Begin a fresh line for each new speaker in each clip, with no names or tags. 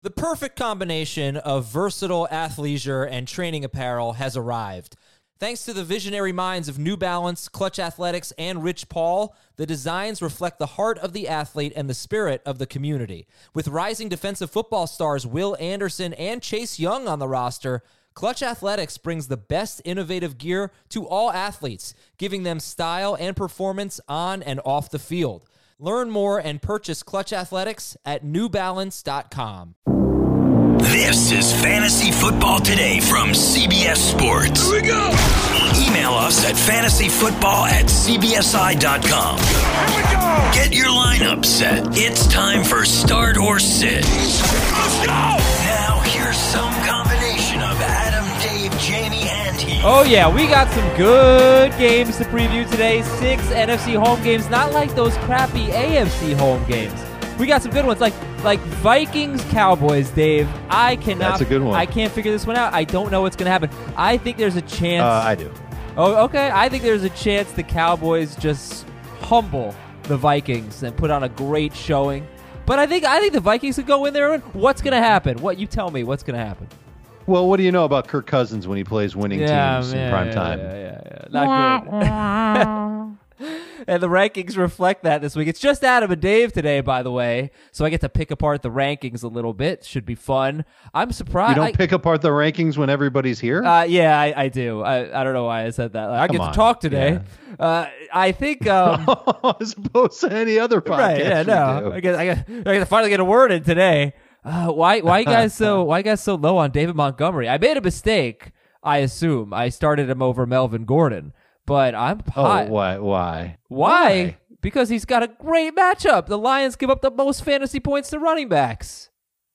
The perfect combination of versatile athleisure and training apparel has arrived. Thanks to the visionary minds of New Balance, Clutch Athletics, and Rich Paul, the designs reflect the heart of the athlete and the spirit of the community. With rising defensive football stars Will Anderson and Chase Young on the roster, Clutch Athletics brings the best innovative gear to all athletes, giving them style and performance on and off the field. Learn more and purchase Clutch Athletics at newbalance.com.
This is Fantasy Football Today from CBS Sports.
Here we go!
Email us at fantasyfootball@cbsi.com.
Here we go!
Get your lineup set. It's time for Start or Sit.
Let's go!
Now, here's some combination of Adam, Dave, Jamie, and Heath.
Oh yeah, we got some good games to preview today. 6 NFC home games, not like those crappy AFC home games. We got some good ones, like Vikings Cowboys. Dave, I cannot.
That's a good one.
I can't figure this one out. I don't know what's going to happen. I think there's a chance.
I do.
Oh, okay. I think there's a chance the Cowboys just humble the Vikings and put on a great showing. But I think the Vikings could go in there and what's going to happen? What you tell me? What's going to happen?
Well, what do you know about Kirk Cousins when he plays winning teams in prime time?
Yeah. Not good. And the rankings reflect that this week. It's just Adam and Dave today, by the way, so I get to pick apart the rankings a little bit. Should be fun. I'm surprised.
You don't pick apart the rankings when everybody's here?
Yeah, I do. I don't know why I said that. I get to talk today. Yeah. I think
as opposed to any other podcast.
Right? Yeah, no. I get to finally get a word in today. Why you guys so low on David Montgomery? I made a mistake. I assume I started him over Melvin Gordon. But I'm hot.
Oh,
why? Because he's got a great matchup. The Lions give up the most fantasy points to running backs.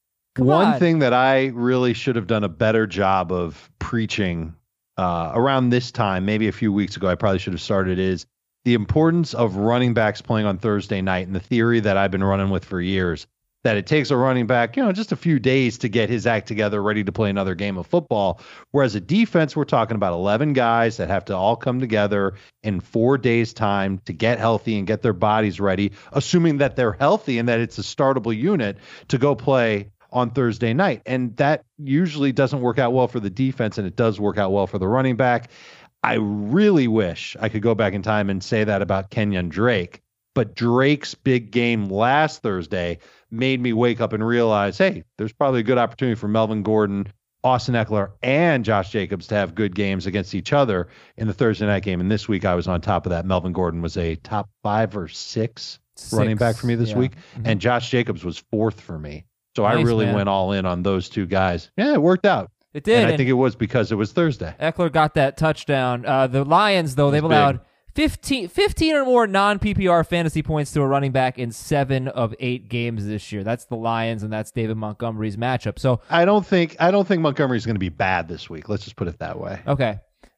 One thing that I really should have done a better job of preaching around this time, maybe a few weeks ago, I probably should have started, is the importance of running backs playing on Thursday night, and the theory that I've been running with for years, that it takes a running back, just a few days to get his act together, ready to play another game of football. Whereas a defense, we're talking about 11 guys that have to all come together in 4 days' time to get healthy and get their bodies ready, assuming that they're healthy and that it's a startable unit to go play on Thursday night. And that usually doesn't work out well for the defense, and it does work out well for the running back. I really wish I could go back in time and say that about Kenyon Drake. But Drake's big game last Thursday made me wake up and realize, hey, there's probably a good opportunity for Melvin Gordon, Austin Eckler, and Josh Jacobs to have good games against each other in the Thursday night game. And this week I was on top of that. Melvin Gordon was a top 5 or 6 running back for me this week. Mm-hmm. And Josh Jacobs was 4th for me. So I really went all in on those two guys. Yeah, it worked out.
It did.
And I think it was because it was Thursday.
Eckler got that touchdown. The Lions, though, they've allowed 15 or more non-PPR fantasy points to a running back in 7 of 8 games this year. That's the Lions, and that's David Montgomery's matchup. So
I don't think Montgomery's going to be bad this week. Let's just put it that way.
Okay.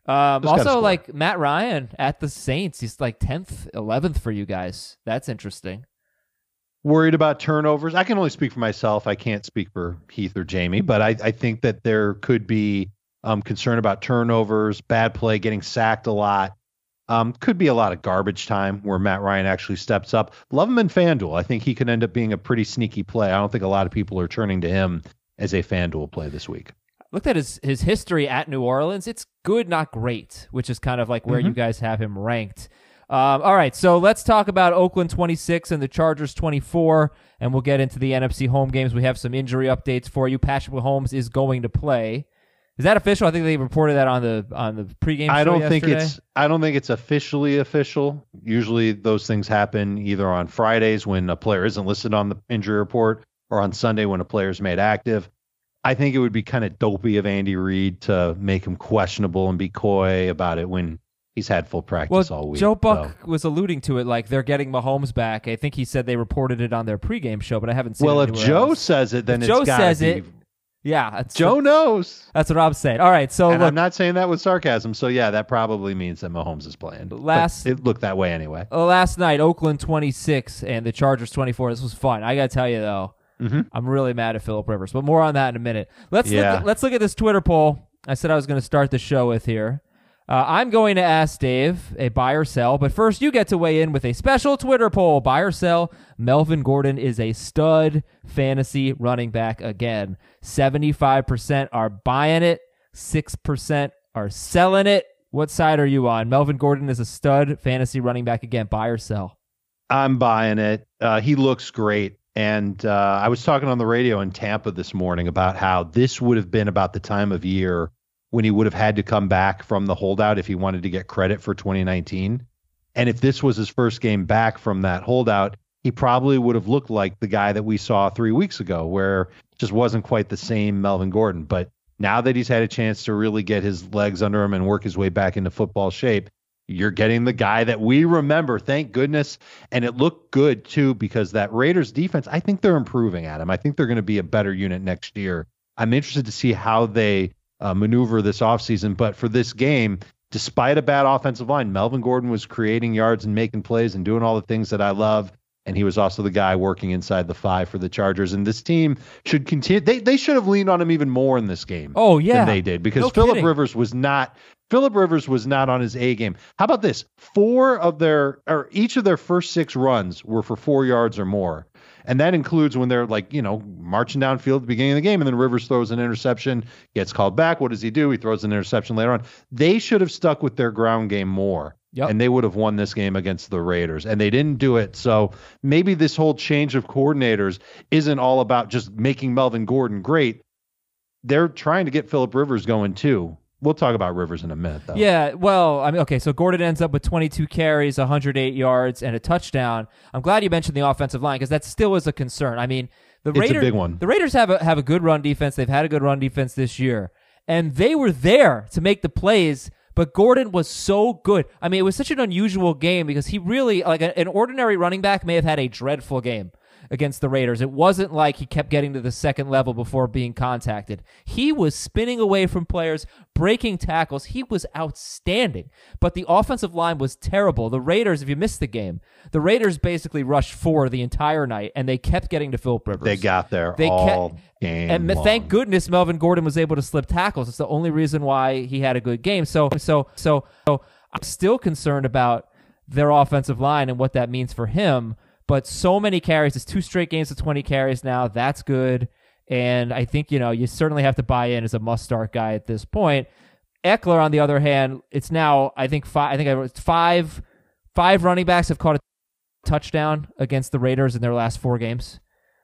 Also, like Matt Ryan at the Saints, he's like 10th, 11th for you guys. That's interesting.
Worried about turnovers. I can only speak for myself. I can't speak for Heath or Jamie, but I think that there could be concern about turnovers, bad play, getting sacked a lot. Could be a lot of garbage time where Matt Ryan actually steps up. Love him in FanDuel. I think he could end up being a pretty sneaky play. I don't think a lot of people are turning to him as a FanDuel play this week.
Looked at his history at New Orleans. It's good, not great, which is kind of like where you guys have him ranked. All right, so let's talk about Oakland 26 and the Chargers 24, and we'll get into the NFC home games. We have some injury updates for you. Patrick Mahomes is going to play. Is that official? I think they reported that on the pregame show yesterday.
I don't think it's officially official. Usually those things happen either on Fridays when a player isn't listed on the injury report or on Sunday when a player is made active. I think it would be kind of dopey of Andy Reid to make him questionable and be coy about it when he's had full practice all week.
Joe Buck was alluding to it like they're getting Mahomes back. I think he said they reported it on their pregame show, but I haven't seen it anywhere
if Joe
else.
says it, then
if
it's
Joe says it. Yeah.
Joe knows.
That's what I'm saying. All right. So
and I'm not saying that with sarcasm. So, yeah, that probably means that Mahomes is playing. But it looked that way anyway.
Last night, Oakland 26 and the Chargers 24. This was fun. I got to tell you, though, I'm really mad at Phillip Rivers. But more on that in a minute. Let's look at this Twitter poll I said I was going to start the show with here. I'm going to ask Dave a buy or sell, but first you get to weigh in with a special Twitter poll. Buy or sell, Melvin Gordon is a stud fantasy running back again. 75% are buying it, 6% are selling it. What side are you on? Melvin Gordon is a stud fantasy running back again. Buy or sell?
I'm buying it. He looks great. And I was talking on the radio in Tampa this morning about how this would have been about the time of year when he would have had to come back from the holdout if he wanted to get credit for 2019. And if this was his first game back from that holdout, he probably would have looked like the guy that we saw 3 weeks ago, where it just wasn't quite the same Melvin Gordon. But now that he's had a chance to really get his legs under him and work his way back into football shape, you're getting the guy that we remember, thank goodness. And it looked good, too, because that Raiders defense, I think they're improving, Adam. I think they're going to be a better unit next year. I'm interested to see how they maneuver this offseason. But for this game, despite a bad offensive line, Melvin Gordon was creating yards and making plays and doing all the things that I love. And he was also the guy working inside the 5 for the Chargers. And this team should continue. They should have leaned on him even more in this game.
Oh, yeah.
Than they did, because Phillip Rivers was not on his A game. How about this? Each of their first 6 runs were for 4 yards or more. And that includes when they're marching downfield at the beginning of the game, and then Rivers throws an interception, gets called back. What does he do? He throws an interception later on. They should have stuck with their ground game more. Yep. And they would have won this game against the Raiders, and they didn't do it. So maybe this whole change of coordinators isn't all about just making Melvin Gordon great. They're trying to get Phillip Rivers going too. We'll talk about Rivers in a minute, though.
Yeah, well, okay, so Gordon ends up with 22 carries, 108 yards, and a touchdown. I'm glad you mentioned the offensive line, because that still is a concern. I mean,
it's a big one.
The Raiders have a good run defense. They've had a good run defense this year, and they were there to make the plays, but Gordon was so good. I mean, it was such an unusual game because he really, an ordinary running back may have had a dreadful game against the Raiders. It wasn't like he kept getting to the second level before being contacted. He was spinning away from players, breaking tackles. He was outstanding. But the offensive line was terrible. The Raiders, if you missed the game, the Raiders basically rushed 4 the entire night, and they kept getting to Phillip Rivers.
They got there all game
and
long.
Thank goodness Melvin Gordon was able to slip tackles. It's the only reason why he had a good game. So I'm still concerned about their offensive line and what that means for him. But so many carries. It's 2 straight games of 20 carries now. That's good. And I think, you certainly have to buy in as a must-start guy at this point. Eckler, on the other hand, it's now, five running backs have caught a touchdown against the Raiders in their last 4 games.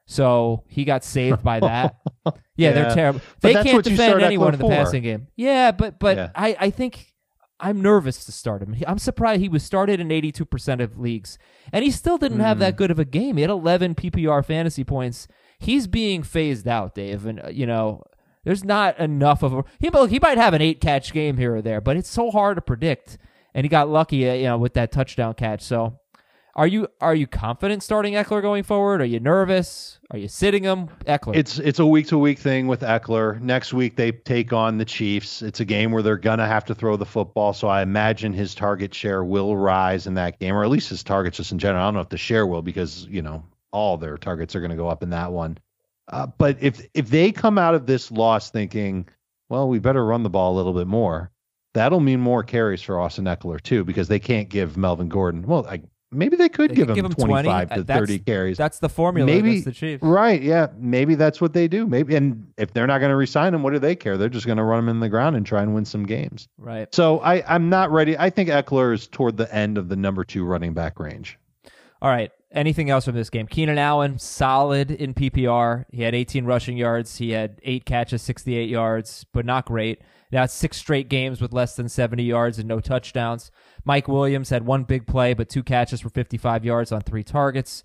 So he got saved by that. Yeah, they're terrible. They can't defend anyone in the passing game. Yeah, but yeah. I think I'm nervous to start him. I'm surprised he was started in 82% of leagues, and he still didn't have that good of a game. He had 11 PPR fantasy points. He's being phased out, Dave, and there's not enough of a. He might have an 8-catch game here or there, but it's so hard to predict. And he got lucky, with that touchdown catch. So, are you confident starting Eckler going forward? Are you nervous? Are you sitting him? Eckler.
It's a week-to-week thing with Eckler. Next week they take on the Chiefs. It's a game where they're gonna have to throw the football, so I imagine his target share will rise in that game, or at least his targets just in general. I don't know if the share will, because all their targets are going to go up in that one. But if they come out of this loss thinking, well, we better run the ball a little bit more, that'll mean more carries for Austin Eckler too, because they can't give Melvin Gordon. Well, maybe they could give him 25 to 30 carries.
That's the formula against the Chiefs.
Right, yeah. Maybe that's what they do. Maybe, and if they're not going to re-sign him, what do they care? They're just going to run him in the ground and try and win some games.
Right.
So I'm not ready. I think Eckler is toward the end of the number 2 running back range.
All right. Anything else from this game? Keenan Allen, solid in PPR. He had 18 rushing yards. He had 8 catches, 68 yards, but not great. Now it's 6 straight games with less than 70 yards and no touchdowns. Mike Williams had 1 big play, but 2 catches for 55 yards on 3 targets.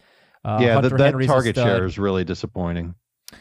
That target share is really disappointing.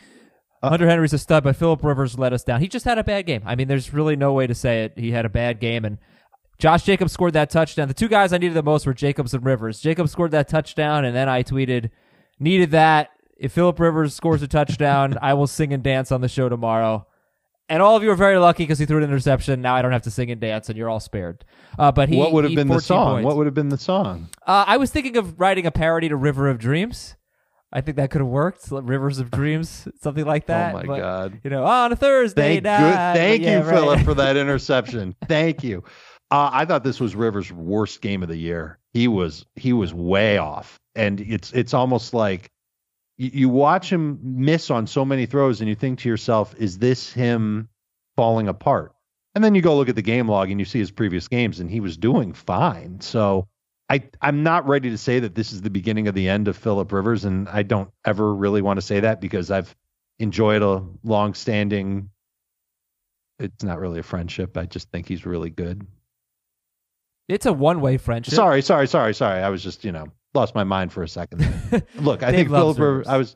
Hunter Henry's a stud, but Phillip Rivers let us down. He just had a bad game. I mean, there's really no way to say it. He had a bad game, and Josh Jacobs scored that touchdown. The 2 guys I needed the most were Jacobs and Rivers. Jacobs scored that touchdown, and then I tweeted, needed that. If Phillip Rivers scores a touchdown, I will sing and dance on the show tomorrow. And all of you are very lucky because he threw an interception. Now I don't have to sing and dance, and you're all spared. But what
would have been the song?
Points.
What would have been the song?
I was thinking of writing a parody to River of Dreams. I think that could have worked. Rivers of Dreams, something like that.
Oh, my God.
On a Thursday night.
Thank you, Phillip, for that interception. Thank you. I thought this was Rivers' worst game of the year. He was way off, and it's almost like you watch him miss on so many throws, and you think to yourself, "Is this him falling apart?" And then you go look at the game log, and you see his previous games, and he was doing fine. So I'm not ready to say that this is the beginning of the end of Phillip Rivers, and I don't ever really want to say that because I've enjoyed a long-standing. It's not really a friendship. I just think he's really good.
It's a one-way friendship.
Sorry. I was just, lost my mind for a second. Look, I think Phillip Rivers.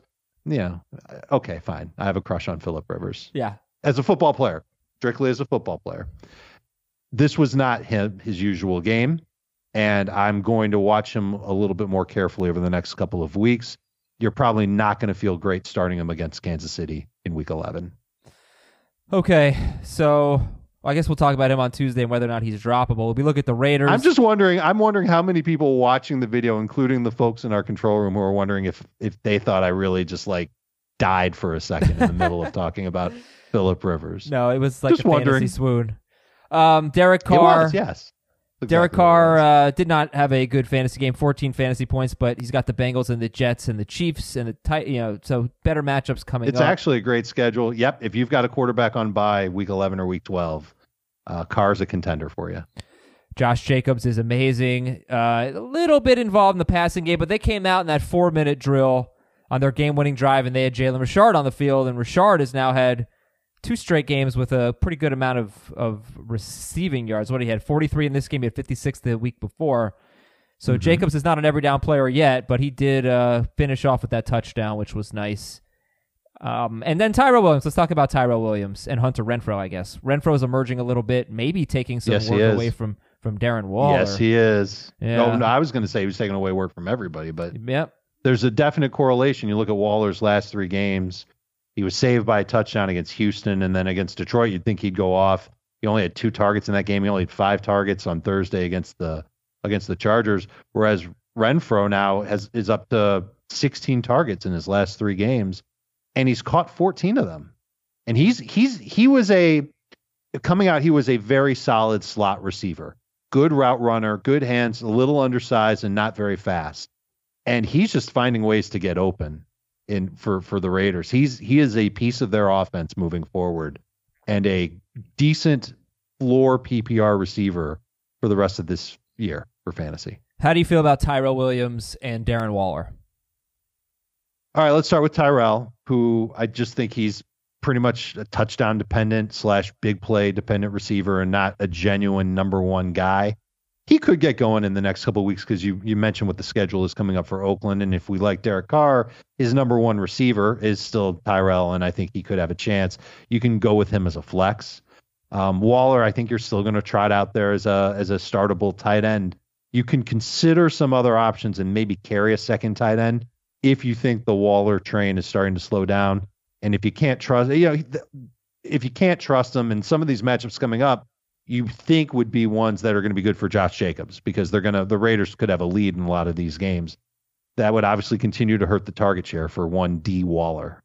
Okay, fine. I have a crush on Phillip Rivers.
Yeah.
As a football player, strictly as a football player. This was not his usual game, and I'm going to watch him a little bit more carefully over the next couple of weeks. You're probably not going to feel great starting him against Kansas City in Week 11.
Okay, so I guess we'll talk about him on Tuesday and whether or not he's droppable. We look at the Raiders.
I'm wondering how many people watching the video, including the folks in our control room, who are wondering if they thought I really just died for a second in the middle of talking about Phillip Rivers.
No, it was like
just
a
wondering.
Fantasy swoon. Derek Carr.
It was, yes.
Derek Carr did not have a good fantasy game, 14 fantasy points, but he's got the Bengals and the Jets and the Chiefs and so better matchups coming up.
It's actually a great schedule. Yep, if you've got a quarterback on bye Week 11 or Week 12, Carr's a contender for you.
Josh Jacobs is amazing. A little bit involved in the passing game, but they came out in that 4-minute drill on their game-winning drive, and they had Jalen Richard on the field, and Richard has now had 2 straight games with a pretty good amount of receiving yards. What he had 43 in this game, he had 56 the week before. So Jacobs is not an every down player yet, but he did finish off with that touchdown, which was nice. And then Tyrell Williams. Let's talk about Tyrell Williams and Hunter Renfrow, I guess. Renfrow's emerging a little bit, maybe taking some work away from Darren Waller.
Yes, he is.
Yeah.
No, I was going to say he was taking away work from everybody, but
yep.
There's a definite correlation. You look at Waller's last 3 games. He was saved by a touchdown against Houston, and then against Detroit, you'd think he'd go off. He only had 2 targets in that game. He only had 5 targets on Thursday against the Chargers, whereas Renfrow now is up to 16 targets in his last 3 games, and he's caught 14 of them. And he was a very solid slot receiver, good route runner, good hands, a little undersized and not very fast. And he's just finding ways to get open for the Raiders. He is a piece of their offense moving forward and a decent floor PPR receiver for the rest of this year for fantasy.
How do you feel about Tyrell Williams and Darren Waller?
All right, let's start with Tyrell, who I just think he's pretty much a touchdown dependent / big play dependent receiver and not a genuine number 1 guy. He could get going in the next couple of weeks because you mentioned what the schedule is coming up for Oakland. And if we like Derek Carr, his number 1 receiver is still Tyrell, and I think he could have a chance. You can go with him as a flex. Waller, I think you're still going to trot out there as a startable tight end. You can consider some other options and maybe carry a second tight end if you think the Waller train is starting to slow down. And if you can't trust, if you can't trust him, and some of these matchups coming up, you think would be ones that are going to be good for Josh Jacobs because the Raiders could have a lead in a lot of these games. That would obviously continue to hurt the target share for one D Waller.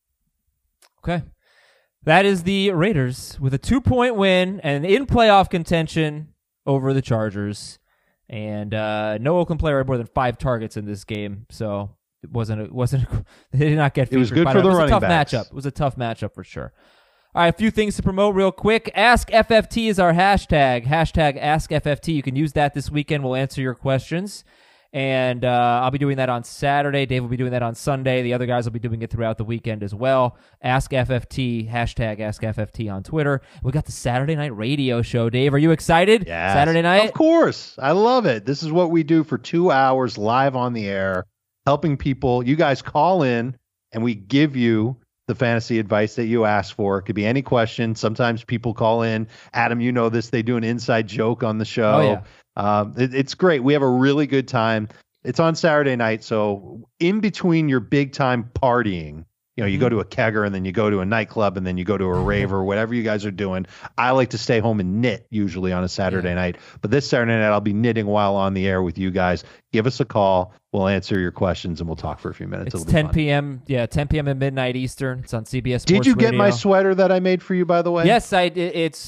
Okay. That is the Raiders with a 2-point win and in playoff contention over the Chargers. And no Oakland player had more than 5 targets in this game, so it wasn't they did not get featured.
It was good for the running backs.
It was a tough matchup for sure. All right, a few things to promote real quick. Ask FFT is our hashtag. Hashtag Ask FFT. You can use that this weekend. We'll answer your questions. And I'll be doing that on Saturday. Dave will be doing that on Sunday. The other guys will be doing it throughout the weekend as well. Ask FFT, hashtag Ask FFT on Twitter. We got the Saturday night radio show. Dave, are you excited?
Yes,
Saturday night?
Of course. I love it. This is what we do for 2 hours live on the air, helping people. You guys call in, and we give you the fantasy advice that you ask for. It could be any question. Sometimes people call in. Adam, you know this. They do an inside joke on the show.
Oh, yeah.
It's great. We have a really good time. It's on Saturday night, so in between your big time partying, you go to a kegger and then you go to a nightclub and then you go to a rave or whatever you guys are doing. I like to stay home and knit usually on a Saturday night, but this Saturday night I'll be knitting while on the air with you guys. Give us a call. We'll answer your questions and we'll talk for a few minutes.
It's 10 p.m. Yeah, 10 p.m. at midnight Eastern. It's on CBS Sports
Did you get
Radio.
my sweater that I made for you, by the way?
Yes, it's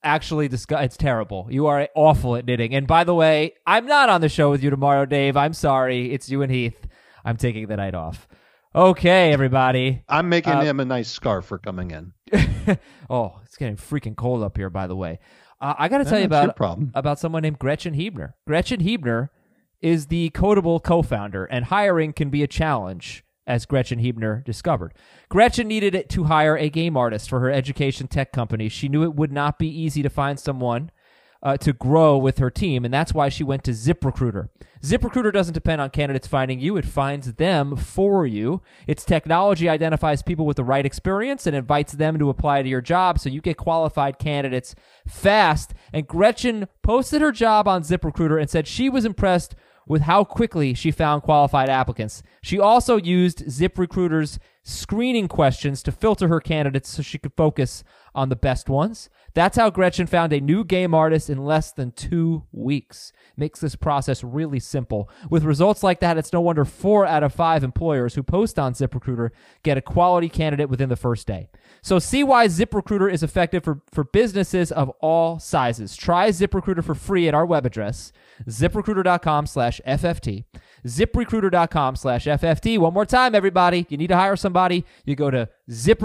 actually it's terrible. You are awful at knitting. And by the way, I'm not on the show with you tomorrow, Dave. I'm sorry. It's you and Heath. I'm taking the night off. Okay, everybody.
I'm making him a nice scarf for coming in.
Oh, it's getting freaking cold up here, by the way. I got to tell you about someone named Gretchen Hebner. Gretchen Hebner is the Codable co-founder, and hiring can be a challenge, as Gretchen Hebner discovered. Gretchen needed it to hire a game artist for her education tech company. She knew it would not be easy to find someone to grow with her team, and that's why she went to ZipRecruiter. ZipRecruiter doesn't depend on candidates finding you. It finds them for you. Its technology identifies people with the right experience and invites them to apply to your job, so you get qualified candidates fast. And Gretchen posted her job on ZipRecruiter and said she was impressed with how quickly she found qualified applicants. She also used ZipRecruiter's screening questions to filter her candidates so she could focus on the best ones. That's how Gretchen found a new game artist in less than 2 weeks. Makes this process really simple. With results like that, it's no wonder 4 out of 5 employers who post on ZipRecruiter get a quality candidate within the first day. So see why ZipRecruiter is effective for businesses of all sizes. Try ZipRecruiter for free at our web address, ZipRecruiter.com/FFT. ZipRecruiter.com/FFT. One more time, everybody. You need to hire somebody, you go to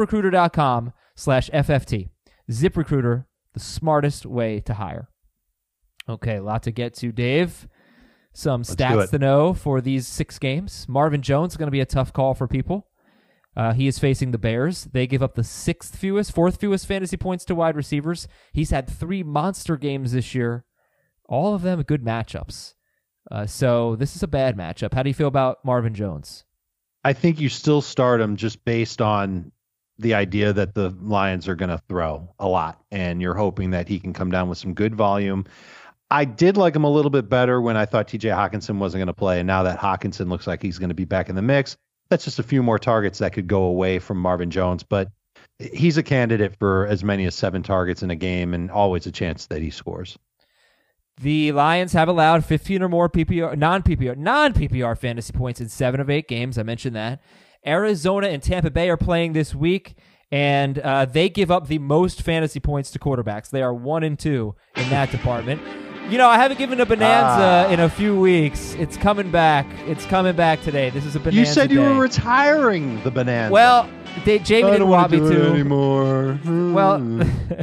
ZipRecruiter.com/FFT. ZipRecruiter, the smartest way to hire. Okay, a lot to get to, Dave. Some stats to know for these 6 games. Marvin Jones is going to be a tough call for people. He is facing the Bears. They give up the 4th fewest fantasy points to wide receivers. He's had 3 monster games this year. All of them good matchups. So this is a bad matchup. How do you feel about Marvin Jones?
I think you still start him just based on the idea that the Lions are going to throw a lot, and you're hoping that he can come down with some good volume. I did like him a little bit better when I thought TJ Hawkinson wasn't going to play, and now that Hawkinson looks like he's going to be back in the mix, that's just a few more targets that could go away from Marvin Jones. But he's a candidate for as many as 7 targets in a game, and always a chance that he scores.
The Lions have allowed 15 or more non-PPR fantasy points in 7 of 8 games. I mentioned that. Arizona and Tampa Bay are playing this week, and they give up the most fantasy points to quarterbacks. They are 1 and 2 in that department. You know, I haven't given a bonanza in a few weeks. It's coming back. It's coming back today. This is a bonanza.
You said you
day.
were retiring the bonanza.
Well, Jamie didn't want me to
anymore.
Well,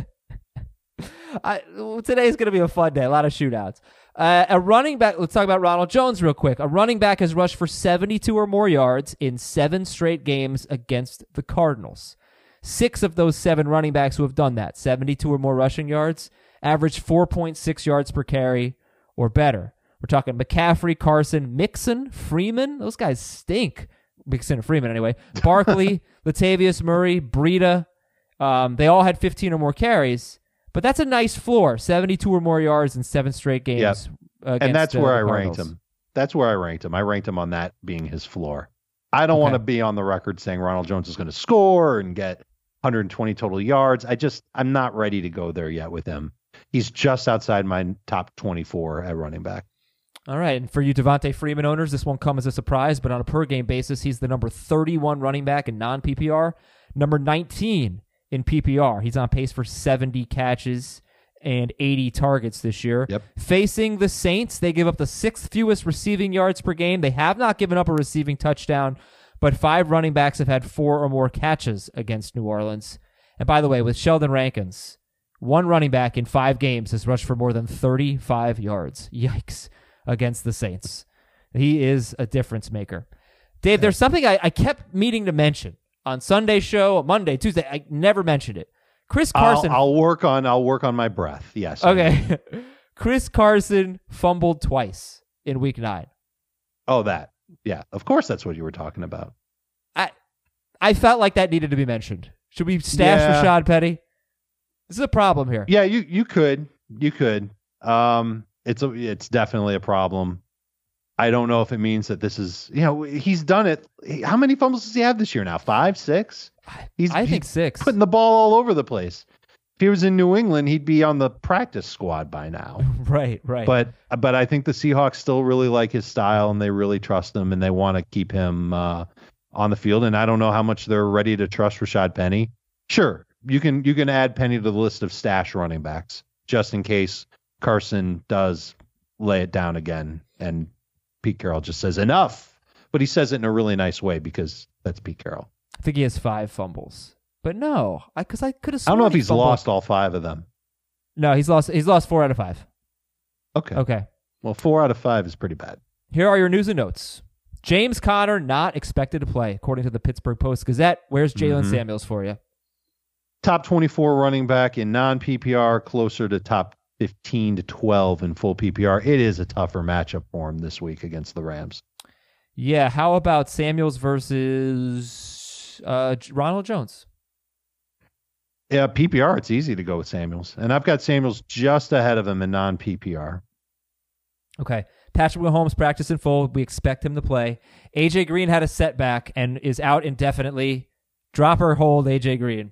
today's going to be a fun day. A lot of shootouts. A running back, let's talk about Ronald Jones real quick. A running back has rushed for 72 or more yards in 7 straight games against the Cardinals. 6 of those 7 running backs who have done that, 72 or more rushing yards, average 4.6 yards per carry or better. We're talking McCaffrey, Carson, Mixon, Freeman. Those guys stink. Mixon and Freeman anyway. Barkley, Latavius Murray, Breida. They all had 15 or more carries. But that's a nice floor, 72 or more yards in 7 straight games.
Yep. And that's where I
Cardinals.
ranked him. That's where I ranked him. I ranked him on that being his floor. I don't want to be on the record saying Ronald Jones is going to score and get 120 total yards. I'm not ready to go there yet with him. He's just outside my top 24 at running back.
All right, and for you Devontae Freeman owners, this won't come as a surprise, but on a per-game basis, he's the number 31 running back in non-PPR, number 19 in PPR. He's on pace for 70 catches and 80 targets this year.
Yep.
Facing the Saints, they give up the 6th fewest receiving yards per game. They have not given up a receiving touchdown, but 5 running backs have had 4 or more catches against New Orleans. And by the way, with Sheldon Rankins, 1 running back in 5 games has rushed for more than 35 yards. Yikes. Against the Saints. He is a difference maker. Dave, there's something I kept meaning to mention on Sunday's show, Monday, Tuesday. I never mentioned it. Chris Carson.
I'll work on my breath. Yes.
Okay. Chris Carson fumbled twice in week 9.
Oh, that. Yeah. Of course that's what you were talking about.
I felt like that needed to be mentioned. Should we stash Rashad Penny? This is a problem here.
Yeah, you could. You could. It's definitely a problem. I don't know if it means that this is, he's done it. How many fumbles does he have this year now? 5, 6?
I think 6.
Putting the ball all over the place. If he was in New England, he'd be on the practice squad by now.
Right.
But I think the Seahawks still really like his style, and they really trust him, and they want to keep him on the field. And I don't know how much they're ready to trust Rashad Penny. Sure, you can add Penny to the list of stash running backs just in case Carson does lay it down again and Pete Carroll just says enough. But he says it in a really nice way because that's Pete Carroll.
I think he has 5 fumbles. But no, because I could have.
I don't know if he's lost all 5 of them.
No, he's lost 4 out of 5. Okay.
Well, 4 out of 5 is pretty bad.
Here are your news and notes. James Conner not expected to play, according to the Pittsburgh Post-Gazette. Where's Jalen Samuels for you?
Top 24 running back in non-PPR, closer to top 15 to 12 in full PPR. It is a tougher matchup for him this week against the Rams.
Yeah, how about Samuels versus Ronald Jones?
Yeah, PPR, it's easy to go with Samuels. And I've got Samuels just ahead of him in non-PPR.
Okay. Patrick Mahomes practiced in full. We expect him to play. A.J. Green had a setback and is out indefinitely. Drop or hold A.J. Green?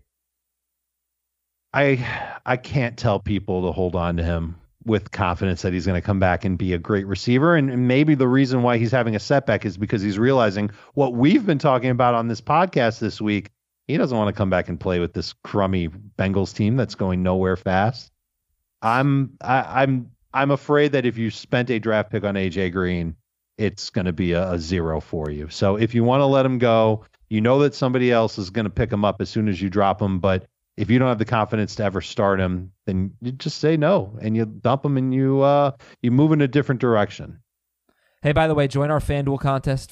I can't tell people to hold on to him with confidence that he's going to come back and be a great receiver. And maybe the reason why he's having a setback is because he's realizing what we've been talking about on this podcast this week. He doesn't want to come back and play with this crummy Bengals team that's going nowhere fast. I'm afraid that if you spent a draft pick on AJ Green, it's going to be a 0 for you. So if you want to let him go, you know that somebody else is going to pick him up as soon as you drop him. But if you don't have the confidence to ever start him, then you just say no and you dump him and you move in a different direction.
Hey, by the way, join our FanDuel contest,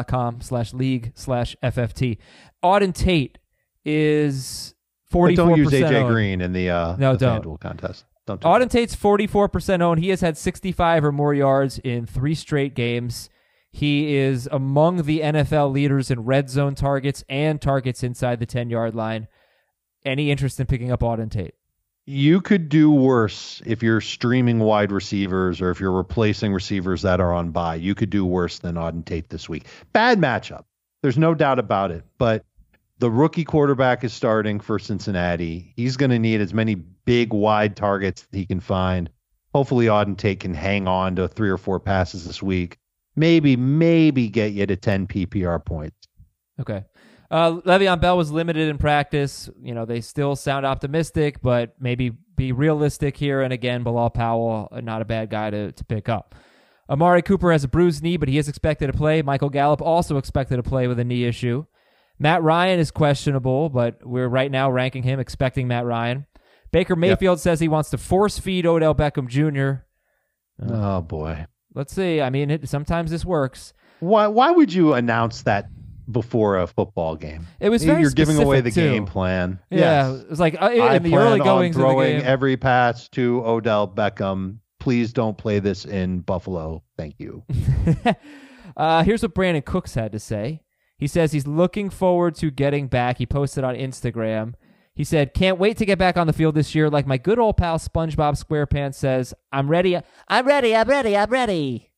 fanduel.com/league/FFT. Auden Tate is 44%
Don't use AJ
owned.
Green in the FanDuel contest. Don't do
Auden
that.
Tate's 44% owned. He has had 65 or more yards in 3 straight games. He is among the NFL leaders in red zone targets and targets inside the 10-yard line. Any interest in picking up Auden Tate?
You could do worse if you're streaming wide receivers or if you're replacing receivers that are on bye. You could do worse than Auden Tate this week. Bad matchup. There's no doubt about it. But the rookie quarterback is starting for Cincinnati. He's going to need as many big, wide targets that he can find. Hopefully Auden Tate can hang on to 3 or 4 passes this week. Maybe get you to 10 PPR points.
Okay. Le'Veon Bell was limited in practice. You know, they still sound optimistic, but maybe be realistic here. And again, Bilal Powell, not a bad guy to pick up. Amari Cooper has a bruised knee, but he is expected to play. Michael Gallup also expected to play with a knee issue. Matt Ryan is questionable, but we're right now ranking him, expecting Matt Ryan. Baker Mayfield says he wants to force feed Odell Beckham Jr.
Oh, boy.
Let's see. I mean, sometimes this works.
Why would you announce that before a football game?
It was very
You're giving away the
specific, too.
game plan.
Yeah,
Yes.
it was like
I
in the
plan
early
on
goings of the
throwing
game.
every pass to Odell Beckham. Please don't play this in Buffalo. Thank you.
Here's what Brandon Cooks had to say. He says he's looking forward to getting back. He posted on Instagram. He said, "Can't wait to get back on the field this year. Like my good old pal SpongeBob SquarePants says, I'm ready. I'm ready. I'm ready. I'm ready."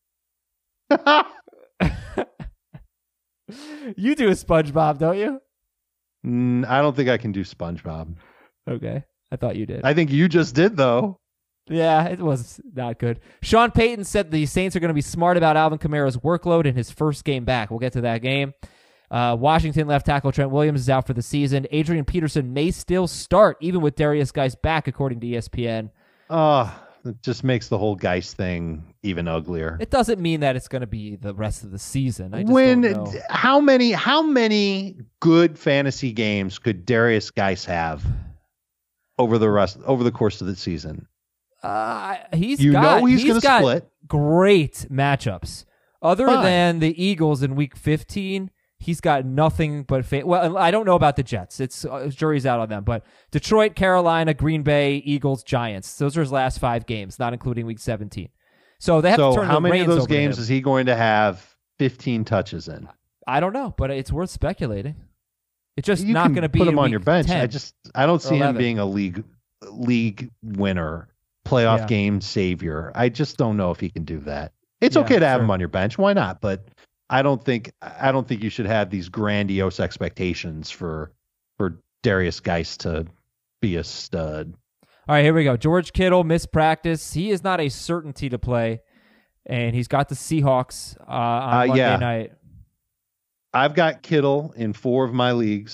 You do a SpongeBob, don't you?
I don't think I can do SpongeBob.
Okay. I thought you did.
I think you just did, though.
Yeah, it was not good. Sean Payton said the Saints are going to be smart about Alvin Kamara's workload in his first game back. We'll get to that game. Washington left tackle Trent Williams is out for the season. Adrian Peterson may still start, even with Darius Geis back, according to ESPN.
It just makes the whole Geis thing even uglier.
It doesn't mean that it's going to be the rest of the season. I just don't know.
How many good fantasy games could Darius Geis have over the course of the season?
He's
going to
got
split.
Great matchups. Other
Fine.
than the Eagles in Week 15, he's got nothing but well, I don't know about the Jets. It's jury's out on them. But Detroit, Carolina, Green Bay, Eagles, Giants. Those are his last 5 games, not including Week 17. So they have to turn
how
the
many of
reins
those
over to
games
him.
is he going to have 15 touches in?
I don't know, but it's worth speculating. It's just
You
not
can
going to be
put him
in
on
Week
your bench.
10.
I don't see him
11.
being a league winner, playoff game savior. I just don't know if he can do that. It's okay to have him on your bench. Why not? But I don't think you should have these grandiose expectations for Darius Geis to be a stud.
All right, here we go. George Kittle missed practice. He is not a certainty to play, and he's got the Seahawks on Monday night.
I've got Kittle in 4 of my leagues,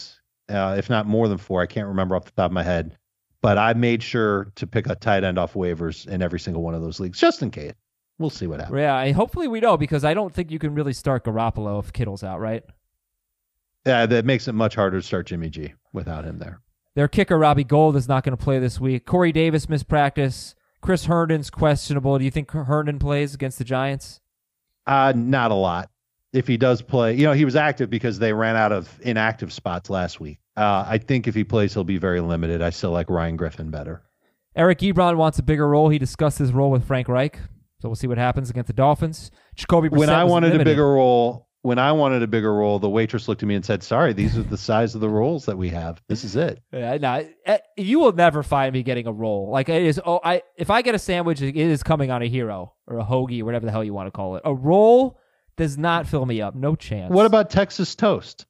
if not more than 4. I can't remember off the top of my head. But I made sure to pick a tight end off waivers in every single one of those leagues, just in case. We'll see what happens.
Yeah, hopefully we know, because I don't think you can really start Garoppolo if Kittle's out, right?
Yeah, that makes it much harder to start Jimmy G without him there.
Their kicker, Robbie Gould, is not going to play this week. Corey Davis missed practice. Chris Herndon's questionable. Do you think Herndon plays against the Giants?
Not a lot. If he does play, he was active because they ran out of inactive spots last week. I think if he plays, he'll be very limited. I still like Ryan Griffin better.
Eric Ebron wants a bigger role. He discussed his role with Frank Reich. So we'll see what happens against the Dolphins. Jacoby Brissett
When I wanted
limited.
a bigger role, the waitress looked at me and said, "Sorry, these are the size of the roles that we have. This is it."
You will never find me getting a roll. Like it is. If I get a sandwich, it is coming on a hero or a hoagie, whatever the hell you want to call it. A roll does not fill me up. No chance.
What about Texas toast?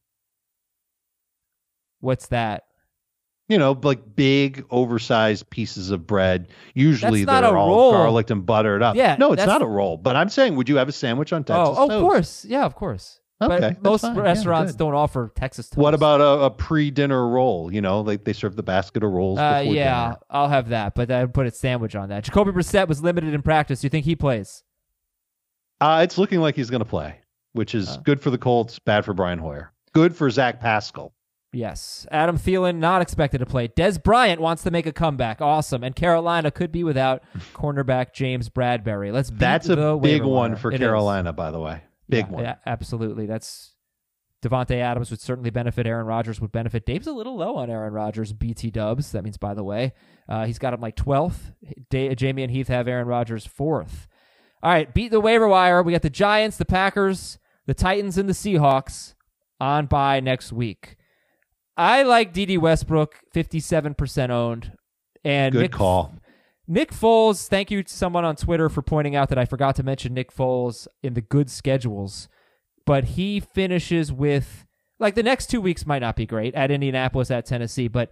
What's that?
Like big, oversized pieces of bread. Usually
That's not
they're
a
all
roll.
garlicked and buttered up.
Yeah,
No, it's not a roll. But I'm saying, would you have a sandwich on Texas toast?
Of course. Yeah, of course.
Okay,
But
that's
most
fine. Yeah,
restaurants
good.
don't offer Texas toast.
What about a pre-dinner roll? Like they serve the basket of rolls before
yeah,
dinner.
I'll have that, but I'd put a sandwich on that. Jacoby Brissett was limited in practice. Do you think he plays?
It's looking like he's going to play, which is good for the Colts, bad for Brian Hoyer. Good for Zach Pascal.
Yes. Adam Thielen, not expected to play. Des Bryant wants to make a comeback. Awesome. And Carolina could be without cornerback James Bradbury.
That's a big one for Carolina, by the way. Big one.
Yeah, absolutely. That's Devontae Adams would certainly benefit. Aaron Rodgers would benefit. Dave's a little low on Aaron Rodgers. BT dubs. That means, by the way, he's got him like 12th. Jamie and Heath have Aaron Rodgers 4th. All right, beat the waiver wire. We got the Giants, the Packers, the Titans, and the Seahawks on bye next week. I like D.D. Westbrook, 57% owned. And
Good call.
Nick Foles, thank you to someone on Twitter for pointing out that I forgot to mention Nick Foles in the good schedules. But he finishes with, like, the next 2 weeks might not be great, at Indianapolis, at Tennessee, but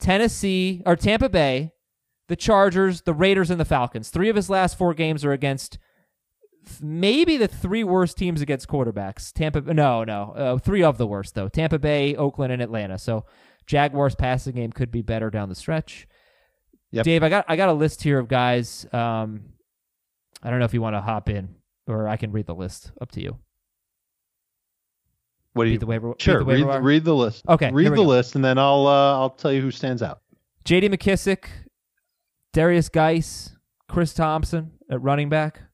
Tampa Bay, the Chargers, the Raiders, and the Falcons. 3 of his last 4 games are against maybe the 3 worst teams against quarterbacks. 3 of the worst, though. Tampa Bay, Oakland, and Atlanta. So Jaguars' passing game could be better down the stretch.
Yep.
Dave, I got a list here of guys. I don't know if you want to hop in, or I can read the list. Up to you.
What do you? Sure. Read the list.
Okay.
Read the list, and then I'll tell you who stands out.
J.D. McKissick, Darius Geis, Chris Thompson at running back.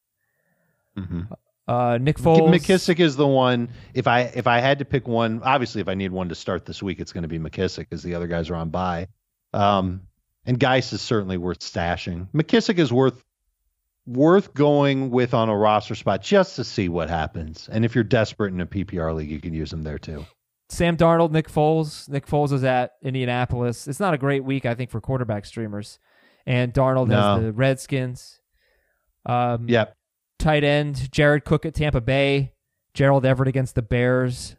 Mm-hmm.
Nick Foles.
McKissick is the one. If I had to pick one, obviously, if I need one to start this week, it's going to be McKissick, because the other guys are on bye. And Geis is certainly worth stashing. McKissick is worth going with on a roster spot just to see what happens. And if you're desperate in a PPR league, you can use him there too.
Sam Darnold, Nick Foles. Nick Foles is at Indianapolis. It's not a great week, I think, for quarterback streamers. And Darnold has the Redskins.
Yep.
Tight end, Jared Cook at Tampa Bay. Gerald Everett against the Bears.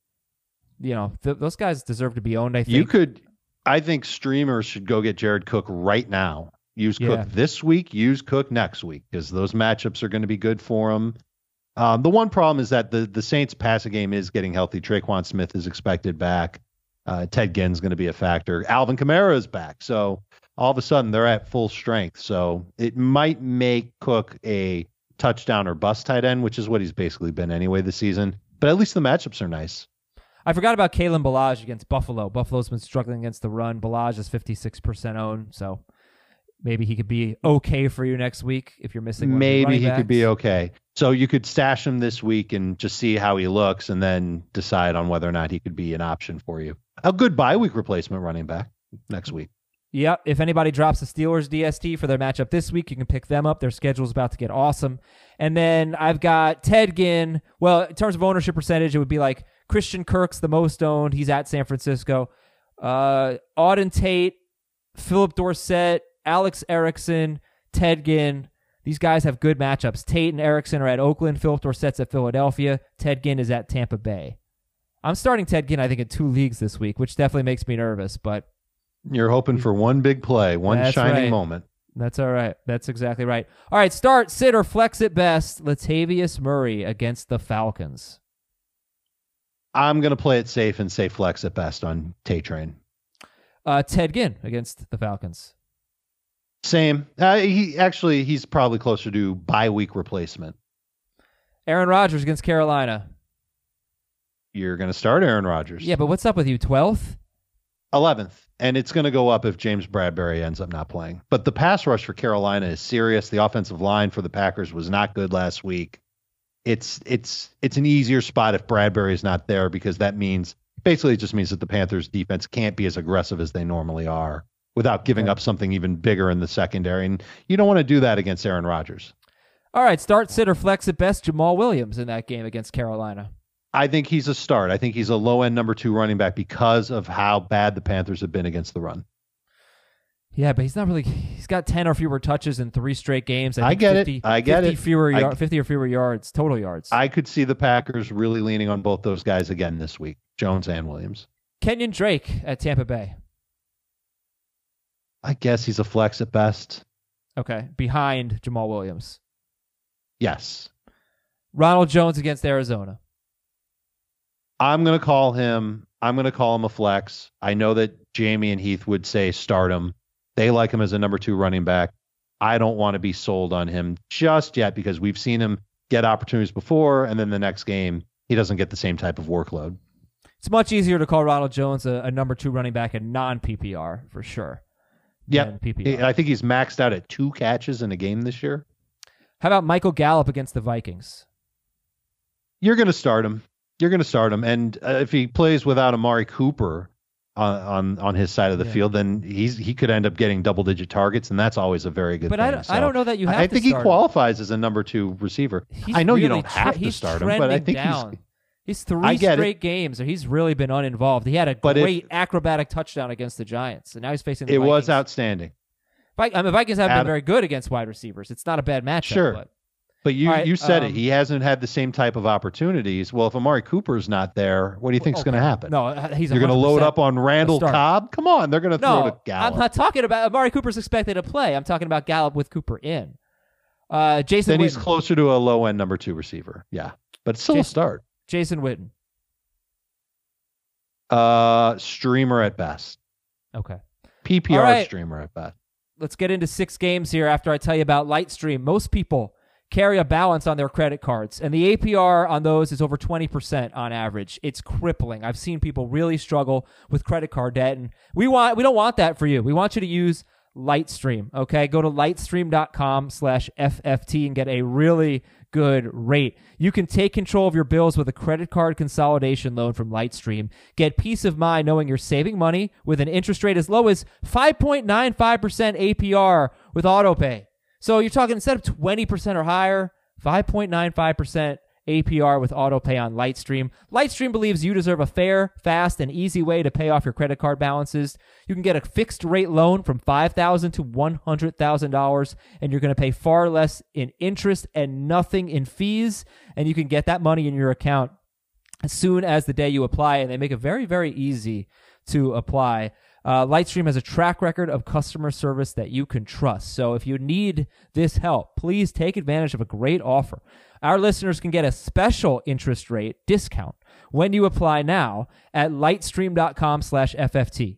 Those guys deserve to be owned, I think.
I think streamers should go get Jared Cook right now. Use Cook this week, use Cook next week, because those matchups are going to be good for him. The one problem is that the Saints' passing game is getting healthy. Traquan Smith is expected back. Ted Ginn's going to be a factor. Alvin Kamara is back. So all of a sudden they're at full strength. So it might make Cook a touchdown or bust tight end, which is what he's basically been anyway this season. But at least the matchups are nice.
I forgot about Kalen Ballage against Buffalo. Buffalo's been struggling against the run. Ballage is 56% owned, so maybe he could be okay for you next week if you're missing one.
Maybe he could be okay. So you could stash him this week and just see how he looks, and then decide on whether or not he could be an option for you. A good bye week replacement running back next week.
Yep. If anybody drops the Steelers DST for their matchup this week, you can pick them up. Their schedule's about to get awesome. And then I've got Ted Ginn. Well, in terms of ownership percentage, it would be like Christian Kirk's the most owned. He's at San Francisco. Auden Tate, Philip Dorsett, Alex Erickson, Ted Ginn. These guys have good matchups. Tate and Erickson are at Oakland. Philip Dorsett's at Philadelphia. Ted Ginn is at Tampa Bay. I'm starting Ted Ginn, I think, in 2 leagues this week, which definitely makes me nervous, but
you're hoping for one big play, one shining moment.
That's all right. That's exactly right. All right, start, sit, or flex at best. Latavius Murray against the Falcons.
I'm going to play it safe and say flex at best on Tay Train.
Ted Ginn against the Falcons.
Same. He's probably closer to bye-week replacement.
Aaron Rodgers against Carolina.
You're going to start Aaron Rodgers.
Yeah, but what's up with you? 12th?
11th. And it's going to go up if James Bradbury ends up not playing. But the pass rush for Carolina is serious. The offensive line for the Packers was not good last week. It's an easier spot if Bradbury is not there, because that means basically it just means that the Panthers defense can't be as aggressive as they normally are without giving up something even bigger in the secondary. And you don't want to do that against Aaron Rodgers.
All right, start, sit, or flex at best Jamal Williams in that game against Carolina.
I think he's a start. I think he's a low-end number 2 running back because of how bad the Panthers have been against the run.
Yeah, but he's not really. He's got 10 or fewer touches in 3 straight games.
I get it.
50 or fewer yards, total yards.
I could see the Packers really leaning on both those guys again this week, Jones and Williams.
Kenyon Drake at Tampa Bay.
I guess he's a flex at best.
Okay, behind Jamal Williams.
Yes.
Ronald Jones against Arizona.
I'm going to call him a flex. I know that Jamie and Heath would say start him. They like him as a number 2 running back. I don't want to be sold on him just yet because we've seen him get opportunities before, and then the next game, he doesn't get the same type of workload.
It's much easier to call Ronald Jones a number 2 running back in non-PPR, for sure.
Yeah,
PPR.
I think he's maxed out at 2 catches in a game this year.
How about Michael Gallup against the Vikings?
You're going to start him. And if he plays without Amari Cooper on his side of the field, then he could end up getting double-digit targets, and that's always a very good thing.
I don't know that you have to
I think
start
he qualifies as a number 2 receiver. I know you don't have to start him, but I think
he's 3 straight games, or he's really been uninvolved. He had a great acrobatic touchdown against the Giants, and now he's facing the Vikings.
It was outstanding.
The Vikings have been very good against wide receivers. It's not a bad matchup.
Sure. But you said it. He hasn't had the same type of opportunities. Well, if Amari Cooper's not there, what do you think is going to happen?
No,
you're going to load up on Randall Cobb? Come on, they're going to throw to Gallup.
I'm not talking about Amari Cooper's expected to play. I'm talking about Gallup with Cooper in. Jason Witten.
He's closer to a low-end number 2 receiver. Yeah, but it's still a start.
Jason Witten.
Streamer at best.
Okay.
PPR streamer at best.
Let's get into 6 games here after I tell you about Lightstream. Most people carry a balance on their credit cards, and the APR on those is over 20% on average. It's crippling. I've seen people really struggle with credit card debt, and we don't want that for you. We want you to use Lightstream, okay? Go to lightstream.com/FFT and get a really good rate. You can take control of your bills with a credit card consolidation loan from Lightstream. Get peace of mind knowing you're saving money with an interest rate as low as 5.95% APR with AutoPay. So you're talking, instead of 20% or higher, 5.95% APR with AutoPay on Lightstream. Lightstream believes you deserve a fair, fast, and easy way to pay off your credit card balances. You can get a fixed rate loan from $5,000 to $100,000, and you're going to pay far less in interest and nothing in fees, and you can get that money in your account as soon as the day you apply, and they make it very, very easy to apply. Lightstream has a track record of customer service that you can trust. So if you need this help, please take advantage of a great offer. Our listeners can get a special interest rate discount when you apply now at lightstream.com/FFT.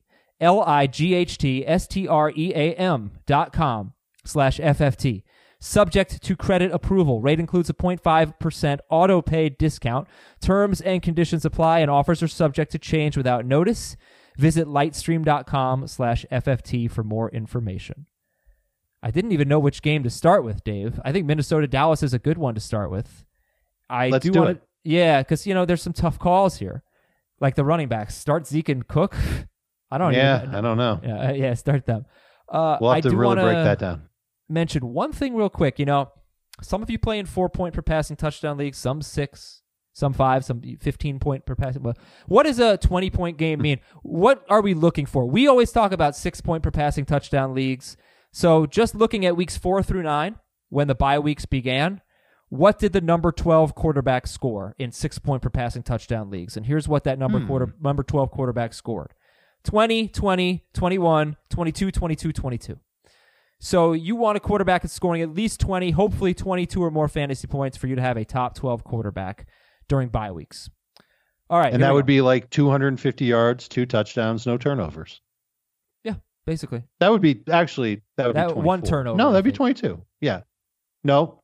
lightstream.com/FFT. Subject to credit approval. Rate includes a 0.5% auto pay discount. Terms and conditions apply, and offers are subject to change without notice. Visit lightstream.com/FFT for more information. I didn't even know which game to start with, Dave. I think Minnesota-Dallas is a good one to start with.
Let's do it.
Yeah, because, there's some tough calls here. Like the running backs. Start Zeke and Cook. I don't know. Yeah, start them.
We'll have to really break that down.
Mention one thing real quick. Some of you play in 4-point per passing touchdown leagues, some 6. Some 5, some 15-point per passing. What does a 20-point game mean? What are we looking for? We always talk about 6-point per passing touchdown leagues. So just looking at weeks 4 through 9, when the bye weeks began, what did the number 12 quarterback score in 6-point per passing touchdown leagues? And here's what that number 12 quarterback scored. 20, 20, 21, 22, 22, 22. So you want a quarterback that's scoring at least 20, hopefully 22 or more fantasy points for you to have a top 12 quarterback during bye weeks. All right.
And that would be like 250 yards, 2 touchdowns, no turnovers.
Yeah, basically.
That would be be 24.
one turnover.
No, that'd
I
be 22. Yeah. No.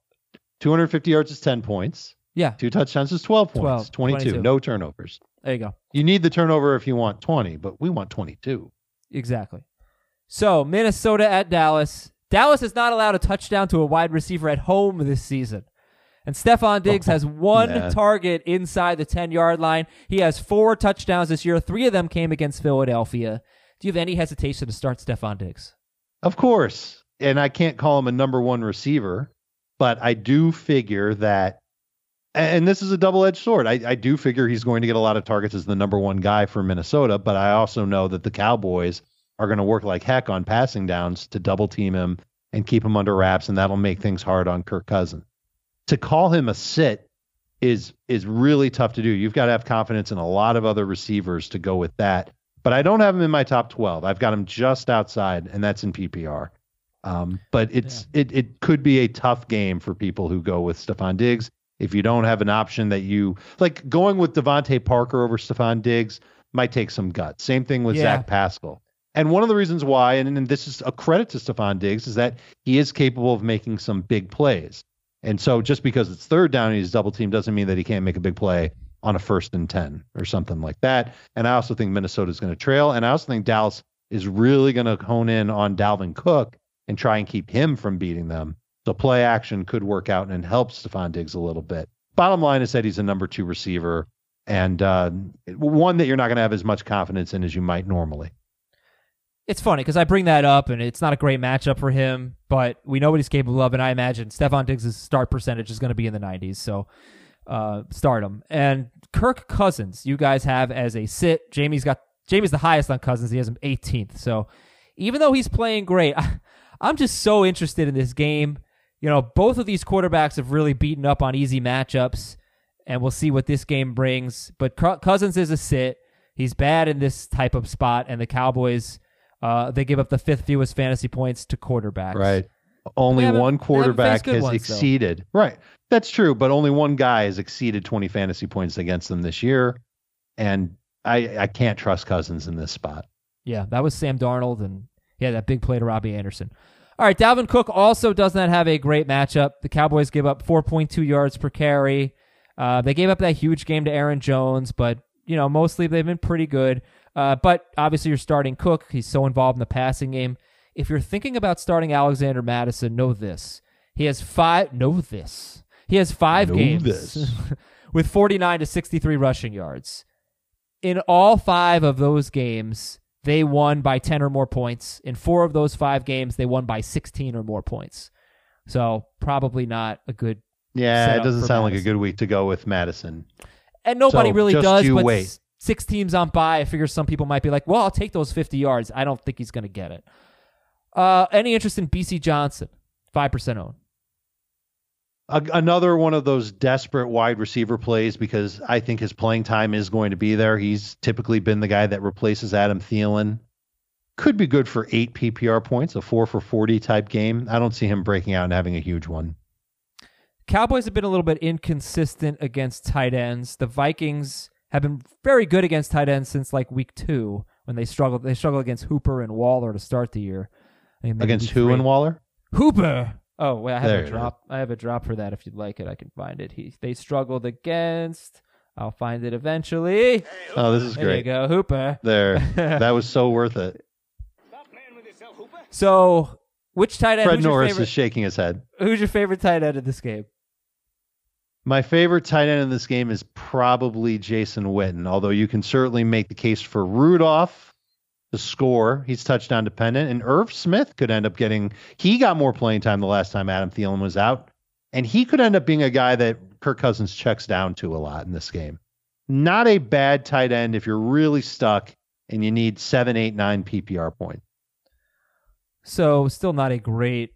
250 yards is 10 points.
Yeah.
2 touchdowns is 12 points.
22.
No turnovers.
There you go.
You need the turnover if you want 20, but we want 22.
Exactly. So, Minnesota at Dallas. Dallas has not allowed a touchdown to a wide receiver at home this season. And Stephon Diggs has one target inside the 10-yard line. He has 4 touchdowns this year. 3 of them came against Philadelphia. Do you have any hesitation to start Stephon Diggs?
Of course. And I can't call him a number 1 receiver, but I do figure that, and this is a double-edged sword, I do figure he's going to get a lot of targets as the number 1 guy for Minnesota, but I also know that the Cowboys are going to work like heck on passing downs to double team him and keep him under wraps, and that'll make things hard on Kirk Cousins. To call him a sit is really tough to do. You've got to have confidence in a lot of other receivers to go with that. But I don't have him in my top 12. I've got him just outside, and that's in PPR. But it could be a tough game for people who go with Stephon Diggs. If you don't have an option that you like, going with Devontae Parker over Stephon Diggs might take some guts. Same thing with Zach Pascal. And one of the reasons why, and this is a credit to Stephon Diggs, is that he is capable of making some big plays. And so just because it's third down and he's double teamed doesn't mean that he can't make a big play on a 1st and 10 or something like that. And I also think Minnesota is going to trail. And I also think Dallas is really going to hone in on Dalvin Cook and try and keep him from beating them. So play action could work out and help Stephon Diggs a little bit. Bottom line is that he's a number 2 receiver and one that you're not going to have as much confidence in as you might normally.
It's funny because I bring that up, and it's not a great matchup for him, but we know what he's capable of, and I imagine Stephon Diggs' start percentage is going to be in the 90s, so start him. And Kirk Cousins, you guys have as a sit. Jamie's the highest on Cousins. He has him 18th. So even though he's playing great, I'm just so interested in this game. You know, both of these quarterbacks have really beaten up on easy matchups, and we'll see what this game brings. But Cousins is a sit. He's bad in this type of spot, and the Cowboys... they give up the 5th fewest fantasy points to quarterbacks.
Right. Only one quarterback has exceeded. Though. Right. That's true. But only one guy has exceeded 20 fantasy points against them this year. And I can't trust Cousins in this spot.
Yeah, that was Sam Darnold. And that big play to Robbie Anderson. All right. Dalvin Cook also does not have a great matchup. The Cowboys give up 4.2 yards per carry. They gave up that huge game to Aaron Jones, but mostly they've been pretty good. But obviously you're starting Cook. He's so involved in the passing game. If you're thinking about starting Alexander Mattison, know this. He has 5 games with 49 to 63 rushing yards. In all 5 of those games, they won by 10 or more points. In 4 of those 5 games, they won by 16 or more points. So probably not a good
it doesn't sound like a good week to go with Madison.
And nobody really does, but
wait.
6 teams on bye. I figure some people might be like, well, I'll take those 50 yards. I don't think he's going to get it. Any interest in BC Johnson? 5% owned.
Another one of those desperate wide receiver plays because I think his playing time is going to be there. He's typically been the guy that replaces Adam Thielen. Could be good for 8 PPR points, a 4 for 40 type game. I don't see him breaking out and having a huge one.
Cowboys have been a little bit inconsistent against tight ends. The Vikings have been very good against tight ends since like week 2 when they struggled. They struggled against Hooper and Waller to start the year.
Against who and Waller?
Hooper. Oh, wait, I have a drop. I have a drop for that. If you'd like it, I can find it. They struggled against. I'll find it eventually.
Oh, this is
there
great.
There you go, Hooper.
There. That was so worth it.
So, which tight end?
Fred Norris is shaking his head.
Who's your favorite tight end in this game?
My favorite tight end in this game is probably Jason Witten, although you can certainly make the case for Rudolph to score. He's touchdown dependent. And Irv Smith could end up he got more playing time the last time Adam Thielen was out. And he could end up being a guy that Kirk Cousins checks down to a lot in this game. Not a bad tight end if you're really stuck and you need 7, 8, 9 PPR points.
So still not a great.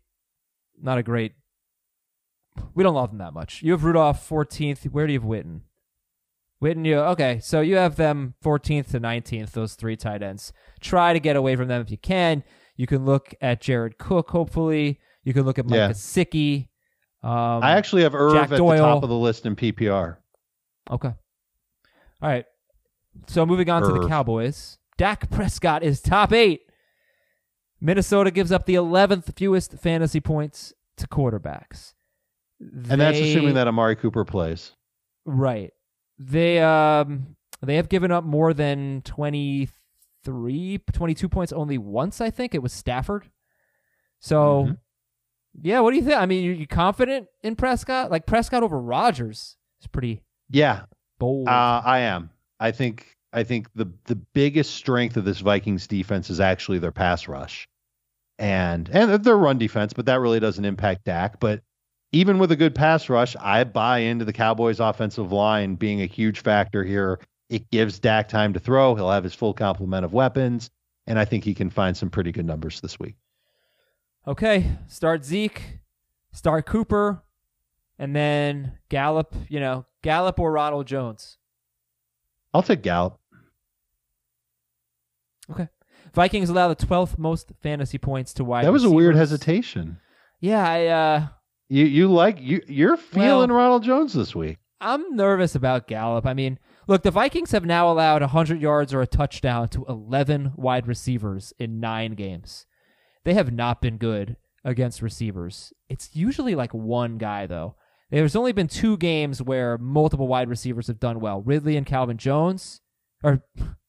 We don't love them that much. You have Rudolph 14th. Where do you have Witten? Okay, so you have them 14th to 19th, those 3 tight ends. Try to get away from them if you can. You can look at Jared Cook, hopefully. You can look at Mike Gesicki.
I actually have Irv
Jack
at
Doyle.
the top of the list in PPR.
Okay. All right. So moving on to the Cowboys. Dak Prescott is top 8. Minnesota gives up the 11th fewest fantasy points to quarterbacks.
And that's assuming that Amari Cooper plays.
Right. They have given up more than 22 points only once, I think. It was Stafford. So, yeah, what do you think? I mean, you confident in Prescott? Like, Prescott over Rodgers is pretty bold.
I am. I think the biggest strength of this Vikings defense is actually their pass rush and their run defense, but that really doesn't impact Dak. But even with a good pass rush, I buy into the Cowboys offensive line being a huge factor here. It gives Dak time to throw. He'll have his full complement of weapons, and I think he can find some pretty good numbers this week.
Okay, start Zeke, start Cooper, and then Gallup, Gallup or Ronald Jones.
I'll take Gallup.
Okay. Vikings allow the 12th most fantasy points to wide
That was
receivers.
a weird hesitation.
Yeah,
You're feeling Ronald Jones this week.
I'm nervous about Gallup. I mean, look, the Vikings have now allowed 100 yards or a touchdown to 11 wide receivers in 9 games. They have not been good against receivers. It's usually like one guy, though. There's only been 2 games where multiple wide receivers have done well. Ridley and Julio Jones, and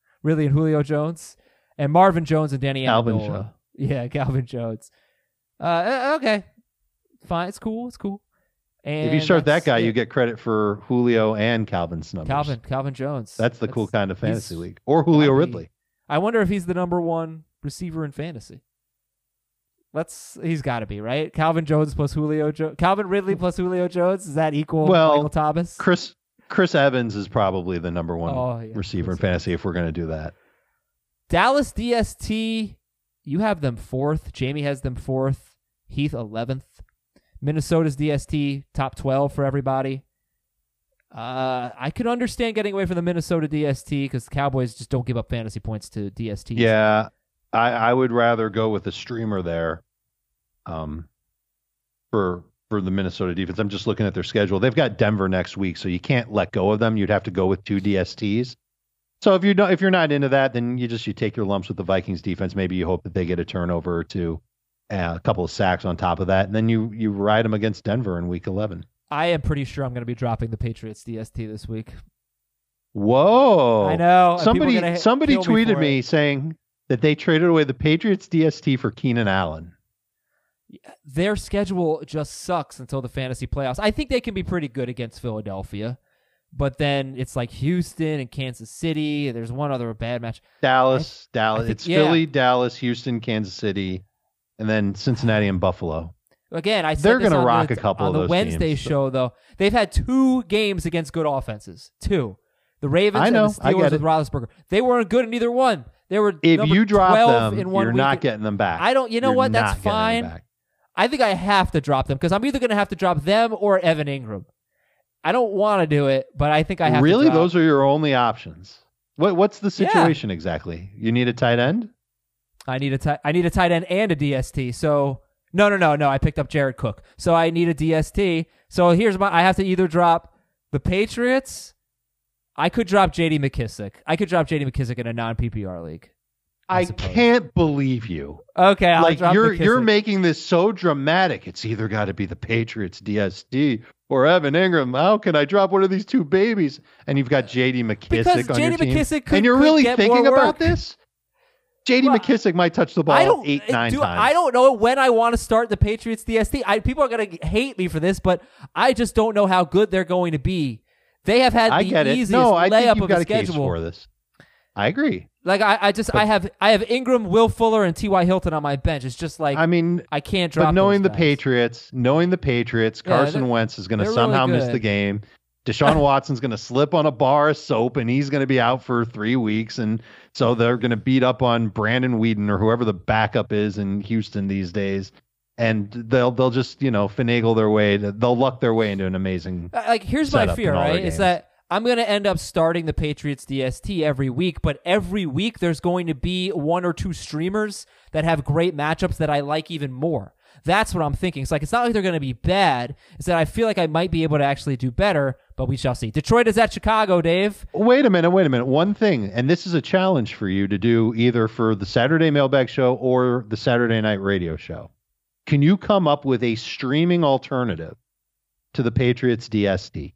Marvin Jones and Danny Amendola. Yeah, Calvin Jones. Okay, fine. It's cool. And
if you start that guy, you get credit for Julio and Calvin's numbers.
Calvin Jones.
That's the cool kind of fantasy league. Or Julio Ridley.
I wonder if he's the number 1 receiver in fantasy. He's got to be, right? Calvin Jones plus Julio Jones. Calvin Ridley plus Julio Jones. Does that equal Michael Thomas?
Chris Evans is probably the number 1 receiver in fantasy if we're going to do that.
Dallas DST, you have them 4th. Jamie has them 4th. Heath 11th. Minnesota's DST, top 12 for everybody. I could understand getting away from the Minnesota DST because the Cowboys just don't give up fantasy points to DST.
Yeah, I would rather go with a streamer there for the Minnesota defense. I'm just looking at their schedule. They've got Denver next week, so you can't let go of them. You'd have to go with 2 DSTs. So if you're not into that, then you take your lumps with the Vikings defense. Maybe you hope that they get a turnover or 2. A couple of sacks on top of that, and then you ride them against Denver in Week 11.
I am pretty sure I'm going to be dropping the Patriots DST this week.
Whoa!
I know.
Somebody tweeted me saying that they traded away the Patriots DST for Keenan Allen.
Their schedule just sucks until the fantasy playoffs. I think they can be pretty good against Philadelphia, but then it's like Houston and Kansas City. There's one other bad match.
Dallas. It's Philly, Dallas, Houston, Kansas City. And then Cincinnati and Buffalo.
Again, I said
they're going to rock a couple of those
on the Wednesday show, though. They've had 2 games against good offenses. 2. The Ravens and the Steelers with Roethlisberger. They weren't good in either one. They were
if you drop
12
them,
in one
you're
week.
not getting them back.
I don't. You know what? That's fine. I think I have to drop them because I'm either going to have to drop them or Evan Ingram. I don't want to do it, but I think I have.
Really,
to drop.
those are your only options. What's the situation exactly? You need a tight end.
I need a tight end and a DST. So no. I picked up Jared Cook. So I need a DST. So I have to either drop the Patriots. I could drop J.D. McKissick. In a non-PPR league.
I can't believe you.
Okay, I'll drop
you're making this so dramatic. It's either got to be the Patriots DST or Evan Ingram. How can I drop one of these 2 babies? And you've got J.D. McKissick on your team.
And
you're really thinking about this? J.D. McKissick might touch the ball 8-9 times.
I don't know when I want to start the Patriots DST. People are going to hate me for this, but I just don't know how good they're going to be. They have had the easiest layup of the schedule.
For this. I agree.
Like I have Ingram, Will Fuller, and T.Y. Hilton on my bench. It's just like I can't drop.
But knowing
those
the Patriots, Carson Wentz is going to somehow miss the game. Deshaun Watson's going to slip on a bar of soap, and he's going to be out for 3 weeks. And so they're going to beat up on Brandon Weeden or whoever the backup is in Houston these days. And they'll just, finagle their way. They'll luck their way into an amazing
here's my fear, right? Is that I'm going to end up starting the Patriots DST every week, but every week there's going to be one or two streamers that have great matchups that I like even more. That's what I'm thinking. It's like, it's not like they're going to be bad. It's that I feel like I might be able to actually do better, but we shall see. Detroit is at Chicago, Dave.
Wait a minute. One thing, and this is a challenge for you to do either for the Saturday Mailbag Show or the Saturday Night Radio Show. Can you come up with a streaming alternative to the Patriots DST?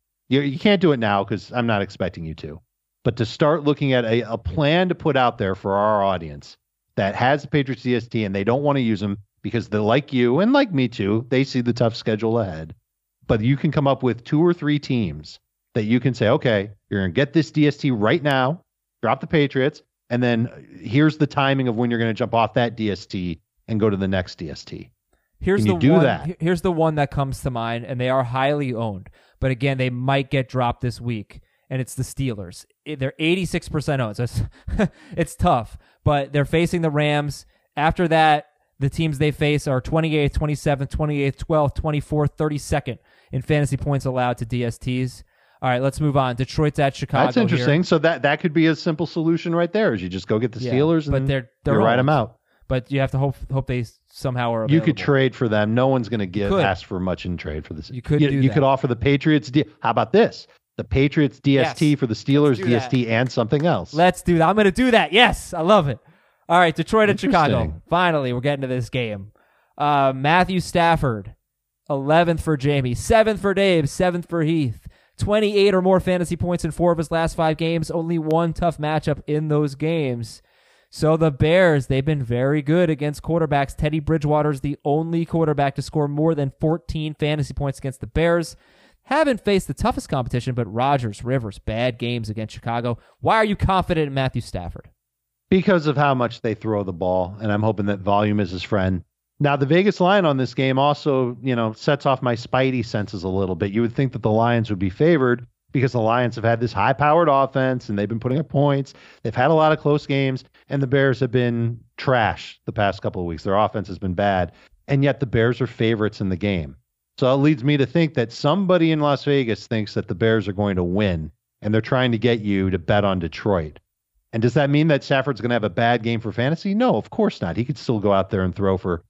You can't do it now because I'm not expecting you to. But to start looking at a plan to put out there for our audience that has the Patriots DST and they don't want to use them because they're like you and like me too. They see the tough schedule ahead. But you can come up with 2 or 3 teams that you can say, okay, you're going to get this DST right now, drop the Patriots, and then here's the timing of when you're going to jump off that DST and go to the next DST.
Here's
Can you do that?
Here's the one that comes to mind, and they are highly owned. But again, they might get dropped this week, and it's the Steelers. They're 86% owned, so it's tough. But they're facing the Rams. After that, the teams they face are 28th, 27th, 28th, 12th, 24th, 32nd in fantasy points allowed to DSTs. All right, let's move on. Detroit's at Chicago.
That's interesting.
Here.
So that could be a simple solution right there. Is you just go get the Steelers and
they're
you write them out.
But you have to hope they somehow are available.
You could trade for them. No one's going to ask for much in trade for this.
You could do
You
that.
could offer the Patriots. How about this? The Patriots DST
Yes.
for the Steelers
Let's do
DST and something else.
Let's do that. I'm going to do that. Yes, I love it. All right, Detroit at Chicago.
Interesting.
Finally, we're getting to this game. Matthew Stafford, 11th for Jamie, 7th for Dave, 7th for Heath. 28 or more fantasy points in 4 of his last 5 games. Only one tough matchup in those games. So the Bears, they've been very good against quarterbacks. Teddy Bridgewater's the only quarterback to score more than 14 fantasy points against the Bears. Haven't faced the toughest competition, but Rodgers, Rivers, bad games against Chicago. Why are you confident in Matthew Stafford?
Because of how much they throw the ball, and I'm hoping that volume is his friend. Now, the Vegas line on this game also, sets off my spidey senses a little bit. You would think that the Lions would be favored because the Lions have had this high-powered offense, and they've been putting up points. They've had a lot of close games, and the Bears have been trash the past couple of weeks. Their offense has been bad, and yet the Bears are favorites in the game. So it leads me to think that somebody in Las Vegas thinks that the Bears are going to win, and they're trying to get you to bet on Detroit. And does that mean that Stafford's going to have a bad game for fantasy? No, of course not. He could still go out there and throw for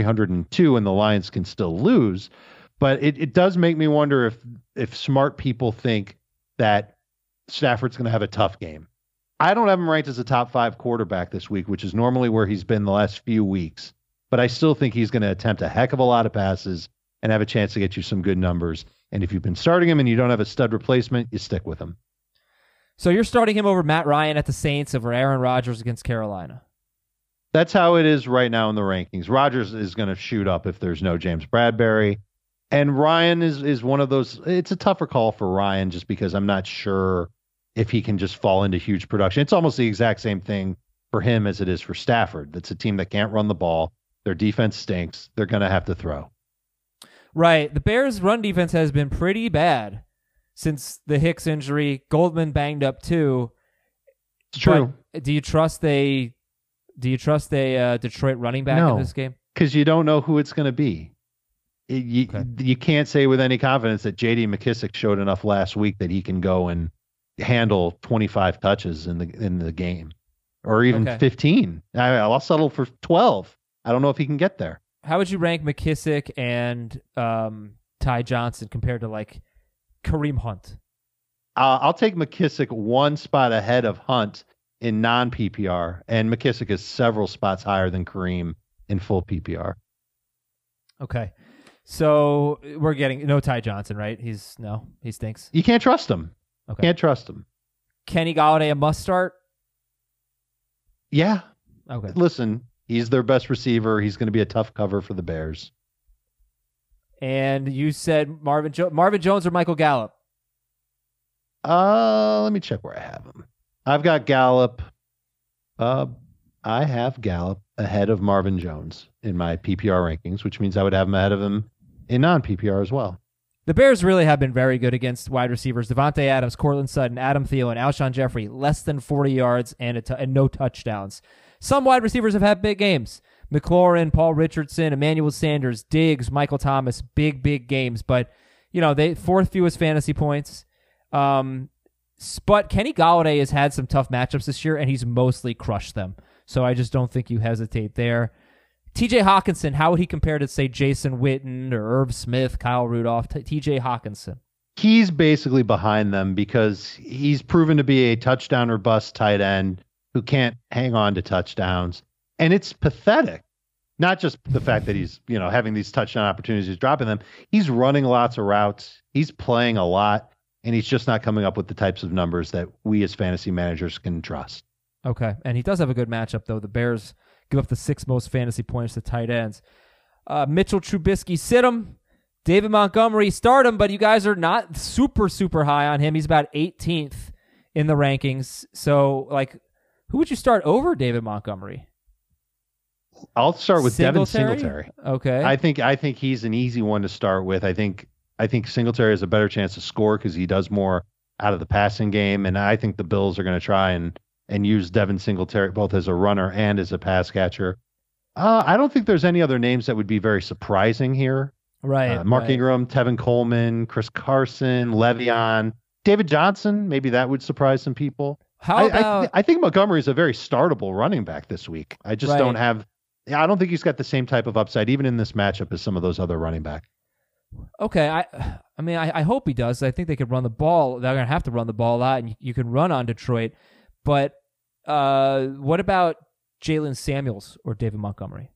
302 and the Lions can still lose. But it does make me wonder if smart people think that Stafford's going to have a tough game. I don't have him ranked as a top 5 quarterback this week, which is normally where he's been the last few weeks. But I still think he's going to attempt a heck of a lot of passes and have a chance to get you some good numbers. And if you've been starting him and you don't have a stud replacement, you stick with him.
So you're starting him over Matt Ryan at the Saints, over Aaron Rodgers against Carolina.
That's how it is right now in the rankings. Rodgers is going to shoot up if there's no James Bradbury. And Ryan is one of those. It's a tougher call for Ryan just because I'm not sure if he can just fall into huge production. It's almost the exact same thing for him as it is for Stafford. That's a team that can't run the ball. Their defense stinks. They're going to have to throw.
Right. The Bears' run defense has been pretty bad since the Hicks injury. Goldman banged up too.
It's true.
But do you trust a Detroit running back in this game?
Because you don't know who it's going to be. You can't say with any confidence that J.D. McKissick showed enough last week that he can go and handle 25 touches in the game, or even 15. I'll settle for 12. I don't know if he can get there.
How would you rank McKissick and Ty Johnson compared to like Kareem Hunt?
I'll take McKissick one spot ahead of Hunt in non-PPR, and McKissick is several spots higher than Kareem in full PPR.
Okay. So we're getting no Ty Johnson, right? He stinks.
You can't trust him.
Okay.
Can't trust him.
Kenny Golladay a must start?
Yeah.
Okay.
Listen, he's their best receiver. He's going to be a tough cover for the Bears.
And you said Marvin Jones or Michael Gallup?
Let me check where I have him. I've got Gallup. I have Gallup ahead of Marvin Jones in my PPR rankings, which means I would have him ahead of him in non-PPR as well.
The Bears really have been very good against wide receivers. Devontae Adams, Cortland Sutton, Adam Thielen, Alshon Jeffrey, less than 40 yards and no touchdowns. Some wide receivers have had big games. McLaurin, Paul Richardson, Emmanuel Sanders, Diggs, Michael Thomas, big games. But, they fourth fewest fantasy points. But Kenny Golladay has had some tough matchups this year, and he's mostly crushed them. So I just don't think you hesitate there. TJ Hawkinson, how would he compare to, say, Jason Witten or Irv Smith, Kyle Rudolph? TJ Hawkinson.
He's basically behind them because he's proven to be a touchdown or bust tight end who can't hang on to touchdowns. And it's pathetic. Not just the fact that he's, having these touchdown opportunities, he's dropping them. He's running lots of routes. He's playing a lot, and he's just not coming up with the types of numbers that we as fantasy managers can trust.
Okay. And he does have a good matchup, though. The Bears give up the 6th most fantasy points to tight ends. Mitchell Trubisky, sit him. David Montgomery, start him, but you guys are not super, super high on him. He's about 18th in the rankings. So, who would you start over David Montgomery?
I'll start with Devin Singletary.
Okay.
I think he's an easy one to start with. I think Singletary has a better chance to score because he does more out of the passing game, and I think the Bills are going to try and use Devin Singletary both as a runner and as a pass catcher. I don't think there's any other names that would be very surprising here.
Right.
Mark Ingram, Tevin Coleman, Chris Carson, Le'Veon, David Johnson. Maybe that would surprise some people. I think Montgomery is a very startable running back this week. I just don't have. I don't think he's got the same type of upside, even in this matchup, as some of those other running backs.
Okay, I hope he does. I think they could run the ball. They're going to have to run the ball a lot, and you can run on Detroit. But what about Jalen Samuels or David Montgomery?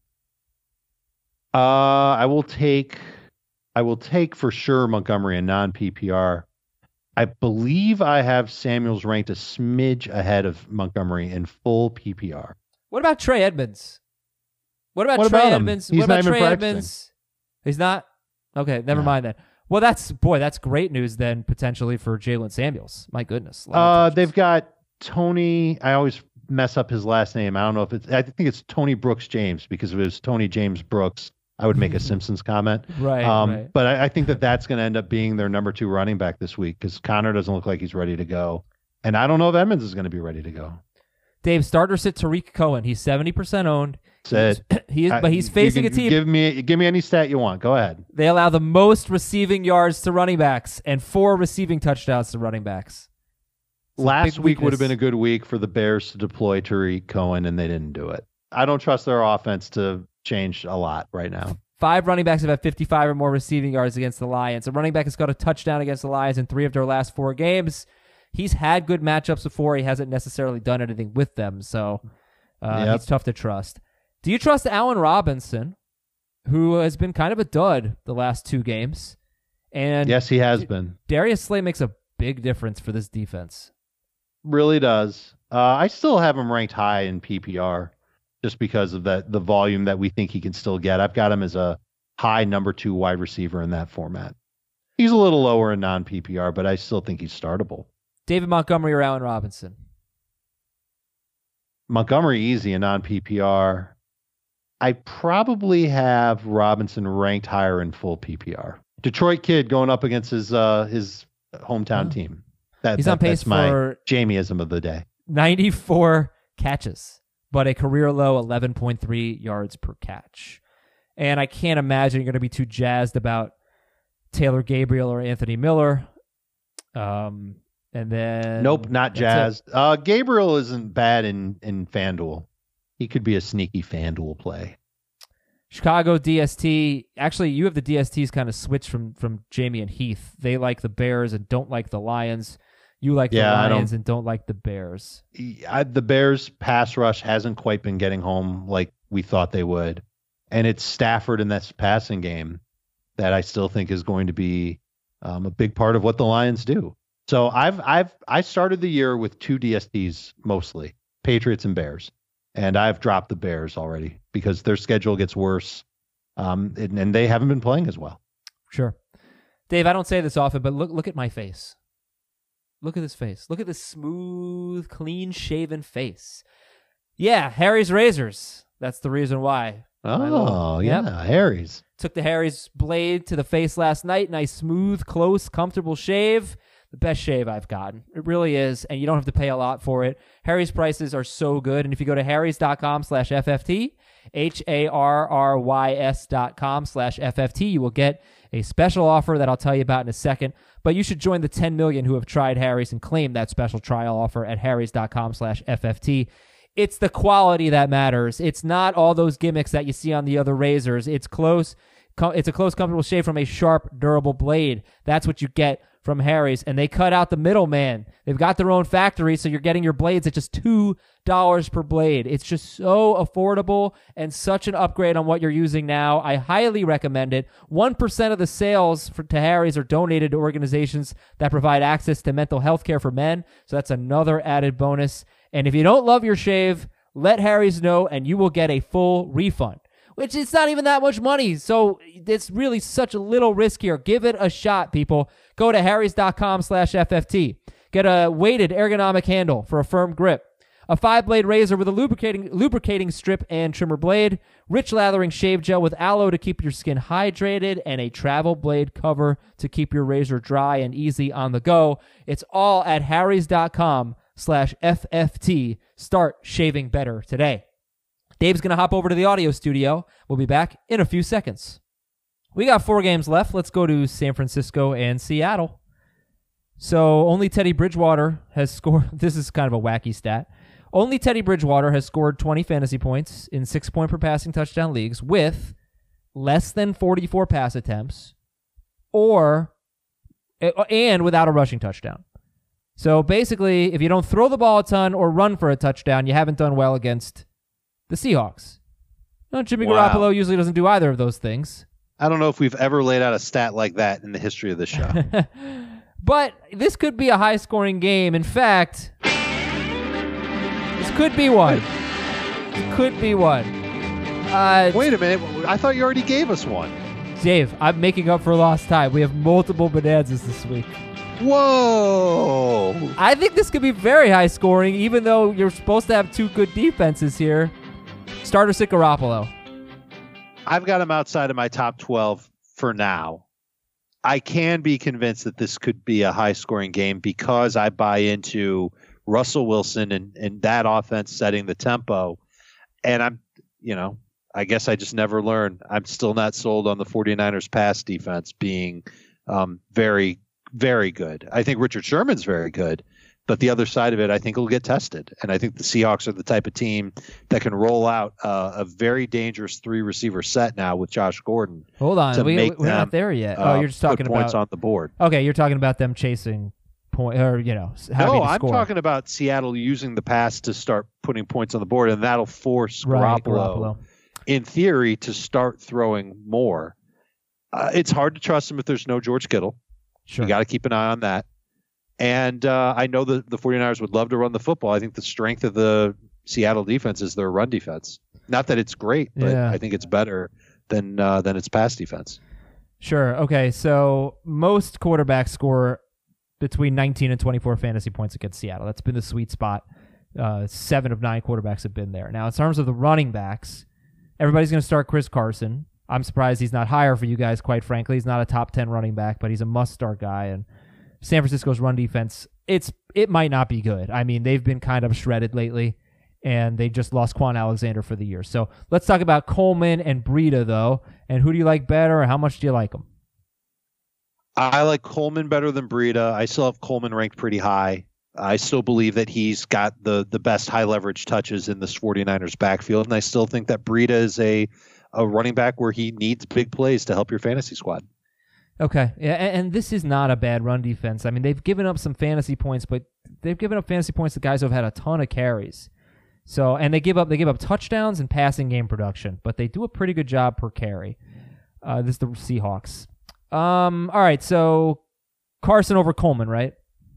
I will take for sure Montgomery in non-PPR. I believe I have Samuels ranked a smidge ahead of Montgomery in full PPR.
What about Trey Edmonds? What about Edmonds?
He's not even practicing.
He's not? Okay, never mind then. Well, that's great news then, potentially, for Jalen Samuels. My goodness.
They've got Tony. I always mess up his last name. I don't know if I think it's Tony Brooks James, because if it was Tony James Brooks, I would make a Simpsons comment.
Right.
But I think that's going to end up being their number 2 running back this week because Connor doesn't look like he's ready to go. And I don't know if Edmonds is going to be ready to go.
Dave, starter sit Tariq Cohen. He's 70% owned.
But
he's facing a team.
Give me any stat you want. Go ahead.
They allow the most receiving yards to running backs and 4 receiving touchdowns to running backs.
Last week would have been a good week for the Bears to deploy Tariq Cohen, and they didn't do it. I don't trust their offense to change a lot right now.
5 running backs have had 55 or more receiving yards against the Lions. A running back has got a touchdown against the Lions in 3 of their last 4 games. He's had good matchups before. He hasn't necessarily done anything with them, so he's tough to trust. Do you trust Allen Robinson, who has been kind of a dud the last 2 games? And
yes, he has been.
Darius Slay makes a big difference for this defense.
Really does. I still have him ranked high in PPR just because of the volume that we think he can still get. I've got him as a high number 2 wide receiver in that format. He's a little lower in non-PPR, but I still think he's startable.
David Montgomery or Allen Robinson?
Montgomery easy in non-PPR. I probably have Robinson ranked higher in full PPR. Detroit kid going up against his hometown team.
He's on pace
for my
Jamieism
of the day.
94 catches, but a career low 11.3 yards per catch. And I can't imagine you're going to be too jazzed about Taylor Gabriel or Anthony Miller. And then
nope, not jazzed. Gabriel isn't bad in FanDuel. He could be a sneaky FanDuel play.
Chicago DST. Actually, you have the DSTs kind of switched from Jamie and Heath. They like the Bears and don't like the Lions. You like the Lions and don't like the Bears.
The Bears' pass rush hasn't quite been getting home like we thought they would. And it's Stafford in this passing game that I still think is going to be a big part of what the Lions do. So I started the year with 2 DSTs mostly, Patriots and Bears. And I've dropped the Bears already because their schedule gets worse, and they haven't been playing as well.
Sure. Dave, I don't say this often, but look at my face. Look at this face. Look at this smooth, clean-shaven face. Yeah, Harry's Razors. That's the reason why.
Oh, yeah, Harry's.
Took the Harry's blade to the face last night. Nice, smooth, close, comfortable shave. The best shave I've gotten. It really is, and you don't have to pay a lot for it. Harry's prices are so good, and if you go to harrys.com/FFT HARRYS.com/FFT. You will get a special offer that I'll tell you about in a second, but you should join the 10 million who have tried Harry's and claim that special trial offer at harrys.com/FFT. It's the quality that matters. It's not all those gimmicks that you see on the other razors. It's close. It's a close, comfortable shave from a sharp, durable blade. That's what you get from Harry's, and they cut out the middleman. They've got their own factory, so you're getting your blades at just $2 per blade. It's just so affordable and such an upgrade on what you're using now. I highly recommend it. 1% of the sales to Harry's are donated to organizations that provide access to mental health care for men, so that's another added bonus. And if you don't love your shave, let Harry's know, and you will get a full refund, which it's not even that much money, so it's really such a little risk here. Give it a shot, people. Go to harrys.com/FFT. Get a weighted ergonomic handle for a firm grip, a 5-blade razor with a lubricating strip and trimmer blade, rich lathering shave gel with aloe to keep your skin hydrated, and a travel blade cover to keep your razor dry and easy on the go. It's all at harrys.com/FFT. Start shaving better today. Dave's going to hop over to the audio studio. We'll be back in a few seconds. We got 4 games left. Let's go to San Francisco and Seattle. So only Teddy Bridgewater has scored. This is kind of a wacky stat. Only Teddy Bridgewater has scored 20 fantasy points in 6-point per passing touchdown leagues with less than 44 pass attempts and without a rushing touchdown. So basically, if you don't throw the ball a ton or run for a touchdown, you haven't done well against the Seahawks. No, Jimmy Garoppolo usually doesn't do either of those things.
I don't know if we've ever laid out a stat like that in the history of the show.
But this could be a high-scoring game. In fact, this could be one. Wait
a minute. I thought you already gave us one.
Dave, I'm making up for lost time. We have multiple bonanzas this week.
Whoa.
I think this could be very high-scoring, even though you're supposed to have 2 good defenses here. Starter sit Garoppolo.
I've got him outside of my top 12 for now. I can be convinced that this could be a high-scoring game because I buy into Russell Wilson and that offense setting the tempo. And I guess I just never learn. I'm still not sold on the 49ers pass defense being very, very good. I think Richard Sherman's very good. But the other side of it, I think, will get tested. And I think the Seahawks are the type of team that can roll out a very dangerous 3-receiver set now with Josh Gordon.
Hold on. We're not there yet. You're just talking about
points on the board.
Okay, you're talking about them chasing point, or having to score.
No, I'm talking about Seattle using the pass to start putting points on the board, and that'll force Garoppolo, in theory, to start throwing more. It's hard to trust him if there's no George Kittle.
Sure.
You got to keep an eye on that. And I know the 49ers would love to run the football. I think the strength of the Seattle defense is their run defense. Not that it's great, but I think it's better than its pass defense.
Sure. Okay, so most quarterbacks score between 19 and 24 fantasy points against Seattle. That's been the sweet spot. 7 of 9 quarterbacks have been there. Now, in terms of the running backs, everybody's going to start Chris Carson. I'm surprised he's not higher for you guys, quite frankly. He's not a top 10 running back, but he's a must-start guy, and San Francisco's run defense, it might not be good. I mean, they've been kind of shredded lately, and they just lost Quan Alexander for the year. So let's talk about Coleman and Breida, though. And who do you like better, or how much do you like them?
I like Coleman better than Breida. I still have Coleman ranked pretty high. I still believe that he's got the best high-leverage touches in this 49ers backfield, and I still think that Breida is a running back where he needs big plays to help your fantasy squad.
Okay, yeah, and this is not a bad run defense. I mean, they've given up some fantasy points, but they've given up fantasy points to guys who have had a ton of carries. So, and they give up touchdowns and passing game production, but they do a pretty good job per carry. This is the Seahawks. All right, so Carson over Coleman, right?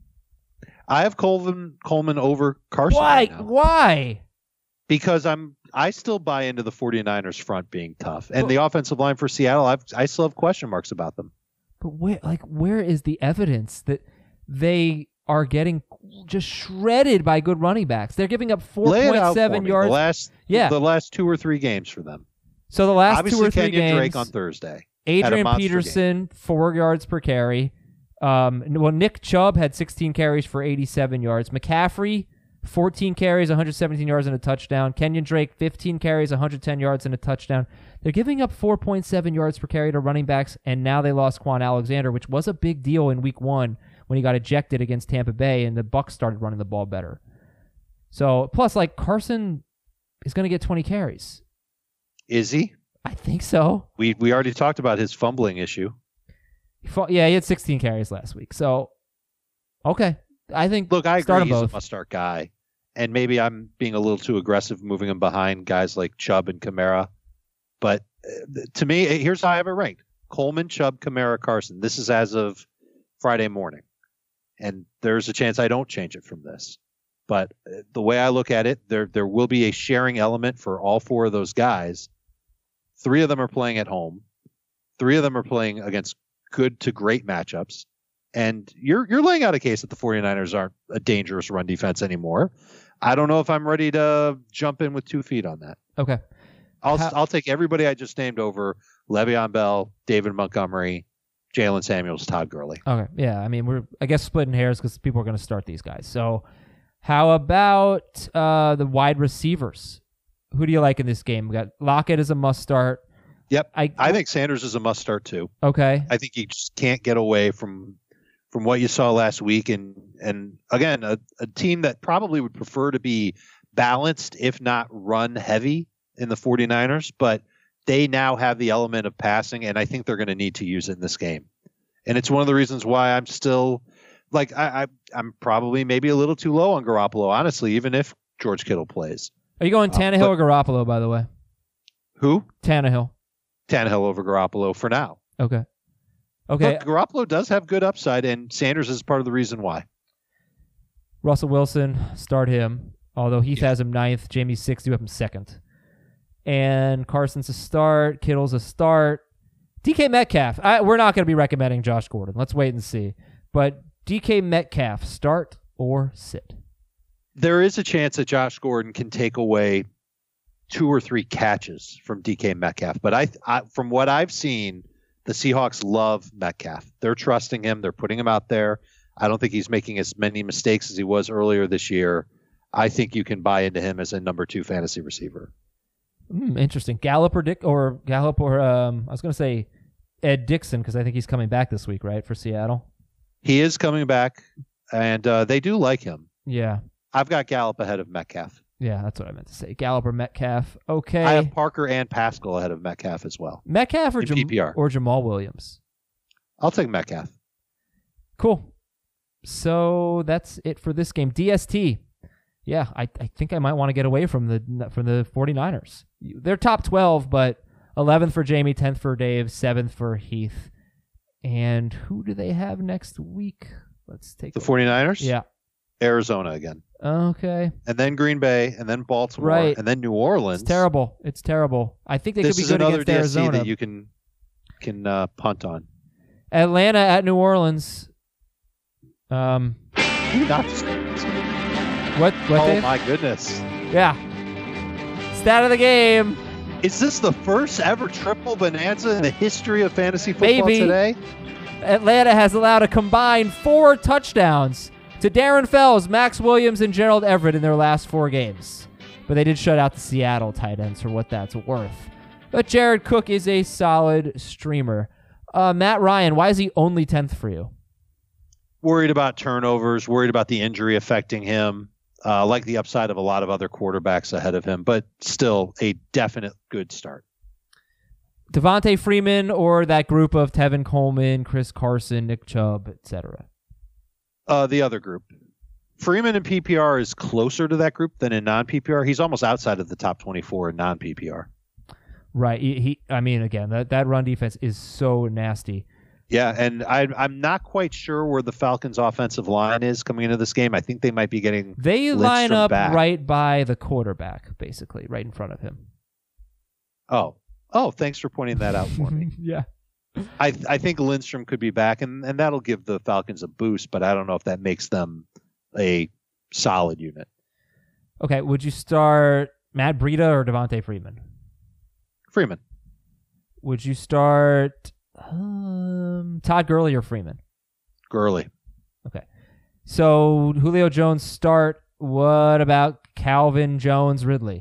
I have Coleman over Carson.
Why?
Right now.
Why?
Because I still buy into the 49ers front being tough, and the offensive line for Seattle, I still have question marks about them.
But where is the evidence that they are getting just shredded by good running backs? They're giving up 4.7 yards.
The last 2 or 3 games for them.
So the last
Obviously,
2 or 3
Kenyon
games.
Drake on Thursday.
Adrian Peterson, 4 yards per carry. Nick Chubb had 16 carries for 87 yards. McCaffrey, 14 carries, 117 yards, and a touchdown. Kenyon Drake, 15 carries, 110 yards, and a touchdown. They're giving up 4.7 yards per carry to running backs, and now they lost Quan Alexander, which was a big deal in week 1 when he got ejected against Tampa Bay, and the Bucs started running the ball better. So, plus, like, Carson is going to get 20 carries.
Is he?
I think so.
We already talked about his fumbling issue.
He had 16 carries last week. So, okay. I think
Look, I
start
agree
them
he's
both.
a must-start guy. And maybe I'm being a little too aggressive moving him behind guys like Chubb and Kamara. But to me, here's how I have it ranked. Coleman, Chubb, Kamara, Carson. This is as of Friday morning. And there's a chance I don't change it from this. But the way I look at it, there will be a sharing element for all 4 of those guys. 3 of them are playing at home. 3 of them are playing against good to great matchups. And you're laying out a case that the 49ers aren't a dangerous run defense anymore. I don't know if I'm ready to jump in with 2 feet on that.
Okay.
I'll take everybody I just named over Le'Veon Bell, David Montgomery, Jalen Samuels, Todd Gurley.
Okay. Yeah. I mean, we're, I guess, splitting hairs because people are going to start these guys. So, how about the wide receivers? Who do you like in this game? We got Lockett as a must start.
Yep. I think Sanders is a must start too.
Okay.
I think you just can't get away from what you saw last week. And again, a team that probably would prefer to be balanced, if not run heavy in the 49ers, but they now have the element of passing, and I think they're going to need to use it in this game. And it's one of the reasons why I'm still like, I'm probably maybe a little too low on Garoppolo, honestly, even if George Kittle plays.
Are you going Tannehill or Garoppolo, by the way?
Who?
Tannehill
Over Garoppolo for now.
Okay. Okay.
But Garoppolo does have good upside, and Sanders is part of the reason why.
Russell Wilson, start him. Although Heath has him 9th, Jamie's 6th, you have him 2nd. And Carson's a start, Kittle's a start. DK Metcalf, we're not going to be recommending Josh Gordon. Let's wait and see. But DK Metcalf, start or sit?
There is a chance that Josh Gordon can take away 2 or 3 catches from DK Metcalf. But I from what I've seen, the Seahawks love Metcalf. They're trusting him. They're putting him out there. I don't think he's making as many mistakes as he was earlier this year. I think you can buy into him as a number 2 fantasy receiver.
Interesting. Gallup or I was going to say Ed Dixon because I think he's coming back this week, right, for Seattle?
He is coming back, and they do like him.
Yeah.
I've got Gallup ahead of Metcalf.
Yeah, that's what I meant to say. Gallup or Metcalf. Okay.
I have Parker and Pascal ahead of Metcalf as well.
Metcalf or,
PPR.
or Jamal Williams?
I'll take Metcalf.
Cool. So that's it for this game. DST. Yeah, I think I might want to get away from the 49ers. They're top 12, but 11th for Jamie, 10th for Dave, 7th for Heath. And who do they have next week? Let's take
the 49ers?
Yeah.
Arizona again.
Okay.
And then Green Bay, and then Baltimore,
right.
and then New Orleans.
It's terrible. It's terrible. I think they could be good
another
against
DST
Arizona.
that you can punt on.
Atlanta at New Orleans. What?
Oh,
Dave?
my goodness.
Yeah. Stat of the game.
Is this the first ever triple bonanza in the history of fantasy football
Maybe.
today?
Atlanta has allowed a combined 4 touchdowns to Darren Fells, Max Williams, and Gerald Everett in their last 4 games. But they did shut out the Seattle tight ends for what that's worth. But Jared Cook is a solid streamer. Matt Ryan, why is he only 10th for you?
Worried about turnovers, worried about the injury affecting him. Like the upside of a lot of other quarterbacks ahead of him, but still a definite good start.
Devontae Freeman or that group of Tevin Coleman, Chris Carson, Nick Chubb, etc.?
The other group. Freeman in PPR is closer to that group than in non-PPR. He's almost outside of the top 24 in non-PPR.
Right. I mean, again, that run defense is so nasty.
Yeah, and I'm not quite sure where the Falcons' offensive line is coming into this game. I think they might be getting
They line up
back.
right by the quarterback, basically, right in front of him.
Oh, thanks for pointing that out for me.
Yeah.
I think Lindstrom could be back, and that'll give the Falcons a boost, but I don't know if that makes them a solid unit.
Okay, would you start Matt Breida or Devontae Freeman?
Freeman.
Would you start Todd Gurley or Freeman?
Gurley.
Okay. So Julio Jones start, What about Calvin Jones-Ridley?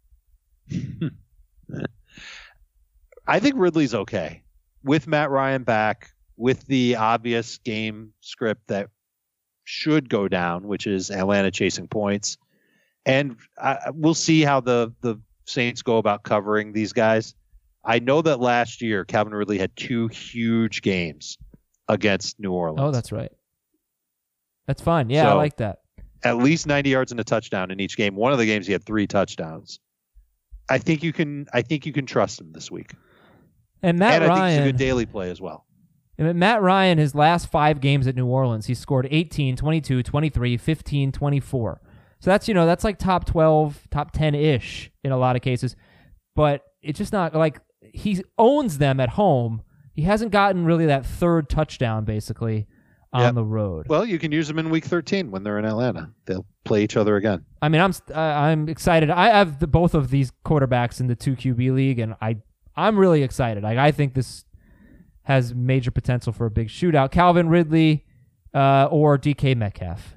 I think Ridley's okay. With Matt Ryan back, with the obvious game script that should go down, which is Atlanta chasing points. And we'll see how the Saints go about covering these guys. I know that last year, Calvin Ridley had 2 huge games against New Orleans.
Oh, that's right. That's fine. Yeah,
So,
I like that.
At least 90 yards and a touchdown in each game. One of the games he had 3 touchdowns. I think you can trust him this week.
And Matt
I
Ryan,
think he's a good daily play as well.
and Matt Ryan, his last 5 games at New Orleans, he scored 18, 22, 23, 15, 24. So that's like top 12, top 10-ish in a lot of cases. But it's just not like he owns them at home. He hasn't gotten really that third touchdown basically on the road.
Well, you can use them in week 13 when they're in Atlanta. They'll play each other again.
I mean, I'm excited. I have both of these quarterbacks in the 2 QB league, and I'm really excited. I think this has major potential for a big shootout. Calvin Ridley or DK Metcalf.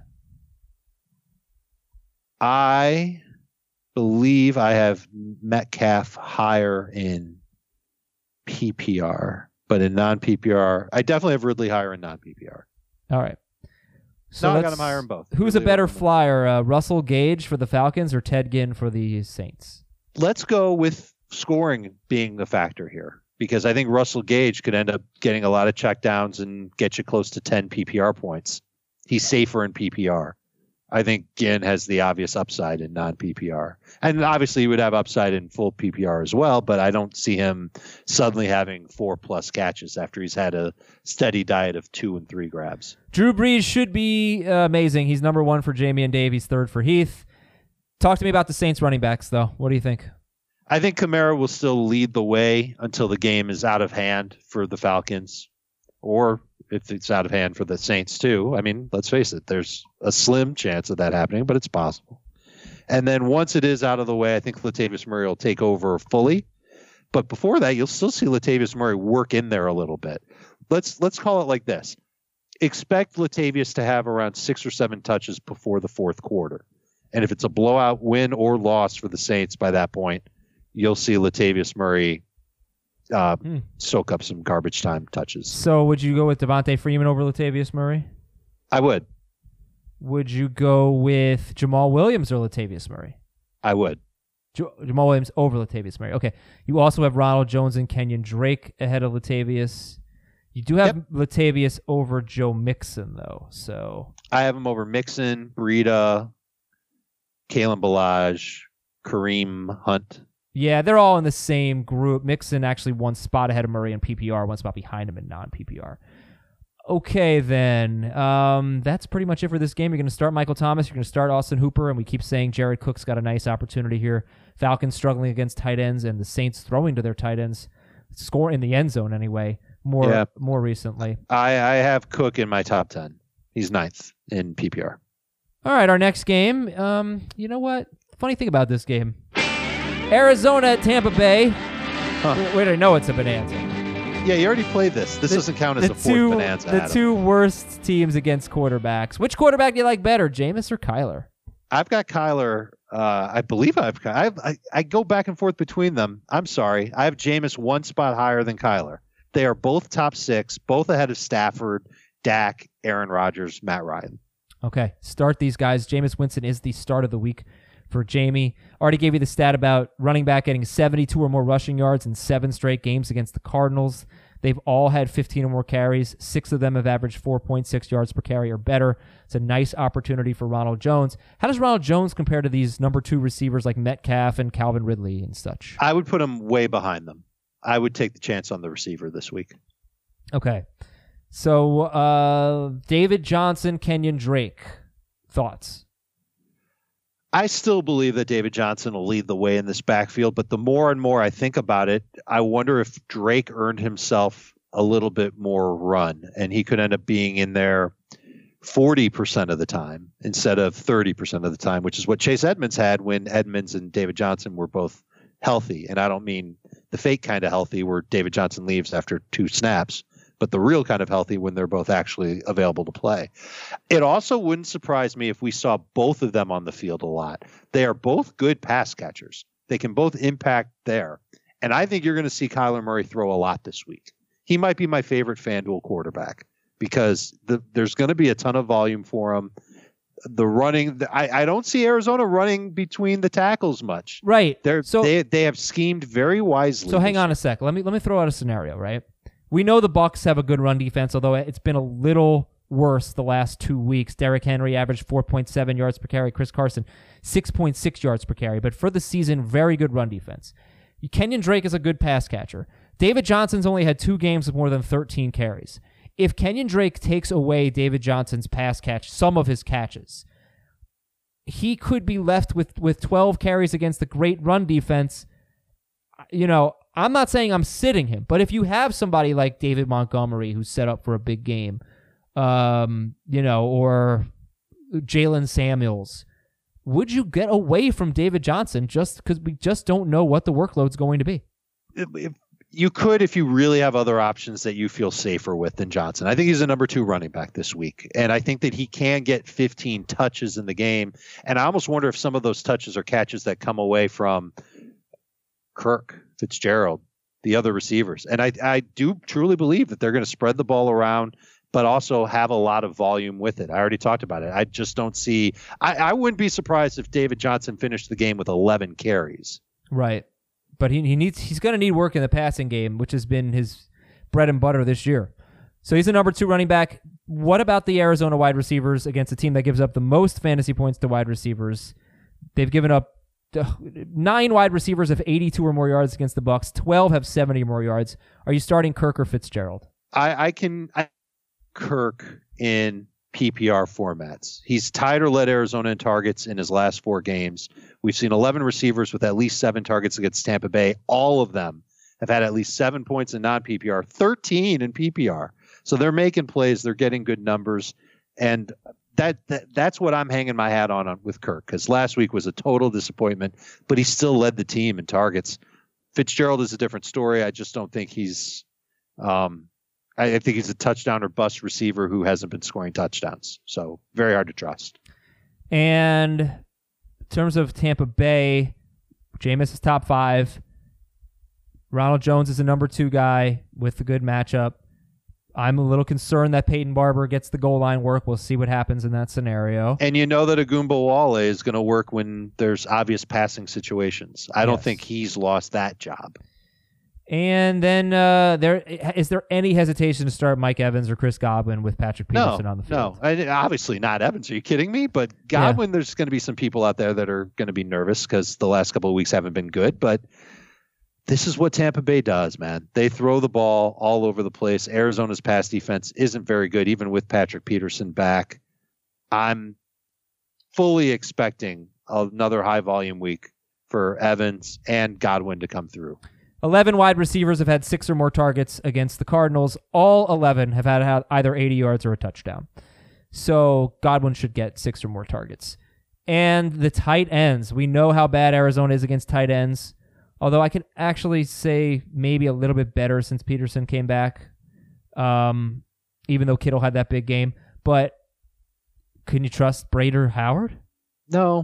I believe I have Metcalf higher in PPR, but in non-PPR, I definitely have Ridley higher in non-PPR.
All right. So
I got him higher in both.
Who's a
Ridley
better
over Metcalf.
flyer, Russell Gage for the Falcons or Ted Ginn for the Saints?
Let's go with scoring being the factor here, because I think Russell Gage could end up getting a lot of checkdowns and get you close to 10 PPR points. He's safer in PPR. I think Ginn has the obvious upside in non-PPR. And obviously he would have upside in full PPR as well, but I don't see him suddenly having 4+ catches after he's had a steady diet of 2 and 3 grabs.
Drew Brees should be amazing. He's number 1 for Jamie and Dave. He's 3rd for Heath. Talk to me about the Saints running backs, though. What do you think?
I think Kamara will still lead the way until the game is out of hand for the Falcons, or if it's out of hand for the Saints too. I mean, let's face it, there's a slim chance of that happening, but it's possible. And then once it is out of the way, I think Latavius Murray will take over fully. But before that, you'll still see Latavius Murray work in there a little bit. Let's call it like this. Expect Latavius to have around 6 or 7 touches before the 4th quarter. And if it's a blowout win or loss for the Saints by that point, you'll see Latavius Murray soak up some garbage time touches.
So would you go with Devontae Freeman over Latavius Murray?
I would.
Would you go with Jamal Williams or Latavius Murray?
I would.
Jamal Williams over Latavius Murray. Okay. You also have Ronald Jones and Kenyon Drake ahead of Latavius. You do have Latavius over Joe Mixon, though. So
I have him over Mixon, Breida, Kalen Ballage, Kareem Hunt.
yeah, they're all in the same group. Mixon actually 1 spot ahead of Murray in PPR, 1 spot behind him in non-PPR. Okay, then. That's pretty much it for this game. You're going to start Michael Thomas. You're going to start Austin Hooper, and we keep saying Jared Cook's got a nice opportunity here. Falcons struggling against tight ends, and the Saints throwing to their tight ends. Score in the end zone, anyway, more recently. I
have Cook in my top 10. He's 9th in PPR.
All right, our next game. You know what? Funny thing about this game. Arizona at Tampa Bay. Wait, I know it's a bonanza.
Yeah, you already played this. This doesn't count as a 4th bonanza.
The
Adam.
2 worst teams against quarterbacks. Which quarterback do you like better, Jameis or Kyler?
I've got Kyler. I believe I go back and forth between them. I'm sorry. I have Jameis 1 spot higher than Kyler. They are both top 6, both ahead of Stafford, Dak, Aaron Rodgers, Matt Ryan.
Okay, start these guys. Jameis Winston is the start of the week for Jamie. Already gave you the stat about running back getting 72 or more rushing yards in 7 straight games against the Cardinals. They've all had 15 or more carries. 6 of them have averaged 4.6 yards per carry or better. It's a nice opportunity for Ronald Jones. How does Ronald Jones compare to these number 2 receivers like Metcalf and Calvin Ridley and such?
I would put him way behind them. I would take the chance on the receiver this week.
Okay. So, David Johnson, Kenyon Drake. Thoughts?
I still believe that David Johnson will lead the way in this backfield, but the more and more I think about it, I wonder if Drake earned himself a little bit more run, and he could end up being in there 40% of the time instead of 30% of the time, which is what Chase Edmonds had when Edmonds and David Johnson were both healthy. And I don't mean the fake kind of healthy where David Johnson leaves after 2 snaps, but the real kind of healthy when they're both actually available to play. It also wouldn't surprise me if we saw both of them on the field a lot. They are both good pass catchers. They can both impact there. And I think you're going to see Kyler Murray throw a lot this week. He might be my favorite FanDuel quarterback because there's going to be a ton of volume for him. The running, I don't see Arizona running between the tackles much.
Right.
They have schemed very wisely.
So hang on a sec. Let me throw out a scenario, right? We know the Bucs have a good run defense, although it's been a little worse the last 2 weeks. Derrick Henry averaged 4.7 yards per carry. Chris Carson, 6.6 yards per carry. But for the season, very good run defense. Kenyon Drake is a good pass catcher. David Johnson's only had 2 games with more than 13 carries. If Kenyon Drake takes away David Johnson's pass catch, some of his catches, he could be left with 12 carries against the great run defense. You know, I'm not saying I'm sitting him, but if you have somebody like David Montgomery who's set up for a big game, you know, or Jalen Samuels, would you get away from David Johnson just because we just don't know what the workload's going to be?
You could if you really have other options that you feel safer with than Johnson. I think he's a number 2 running back this week, and I think that he can get 15 touches in the game. And I almost wonder if some of those touches are catches that come away from Kirk, Fitzgerald, the other receivers. And I do truly believe that they're going to spread the ball around, but also have a lot of volume with it. I already talked about it. I just don't see – I wouldn't be surprised if David Johnson finished the game with 11 carries.
Right. But he's going to need work in the passing game, which has been his bread and butter this year. So he's a number 2 running back. What about the Arizona wide receivers against a team that gives up the most fantasy points to wide receivers? They've given up 9 wide receivers have 82 or more yards against the Bucs. 12 have 70 or more yards. Are you starting Kirk or Fitzgerald? I Kirk in PPR formats. He's tied or led Arizona in targets in his last 4 games. We've seen 11 receivers with at least 7 targets against Tampa Bay. All of them have had at least 7 points in non-PPR, 13 in PPR. So they're making plays. They're getting good numbers. And that's what I'm hanging my hat on with Kirk, because last week was a total disappointment, but he still led the team in targets. Fitzgerald is a different story. I just don't think he's I think he's a touchdown or bust receiver who hasn't been scoring touchdowns. So very hard to trust. And in terms of Tampa Bay, Jameis is top 5. Ronald Jones is a number 2 guy with a good matchup. I'm a little concerned that Peyton Barber gets the goal line work. We'll see what happens in that scenario.
And you know that Ogunbowale is going to work when there's obvious passing situations. I don't think he's lost that job. And
then is there any hesitation to start Mike Evans or Chris Godwin with Patrick Peterson on the field?
No, obviously not Evans. Are you kidding me? But Godwin, there's going to be some people out there that are going to be nervous because the last couple of weeks haven't been good. But this is what Tampa Bay does, man. They throw the ball all over the place. Arizona's pass defense isn't very good, even with Patrick Peterson back. I'm fully expecting another high-volume week for Evans and Godwin to come through.
11 wide receivers have had 6 or more targets against the Cardinals. All 11 have had either 80 yards or a touchdown. So Godwin should get 6 or more targets. And the tight ends. We know how bad Arizona is against tight ends, although I can actually say maybe a little bit better since Peterson came back, even though Kittle had that big game. But can you trust Brader Howard?
No.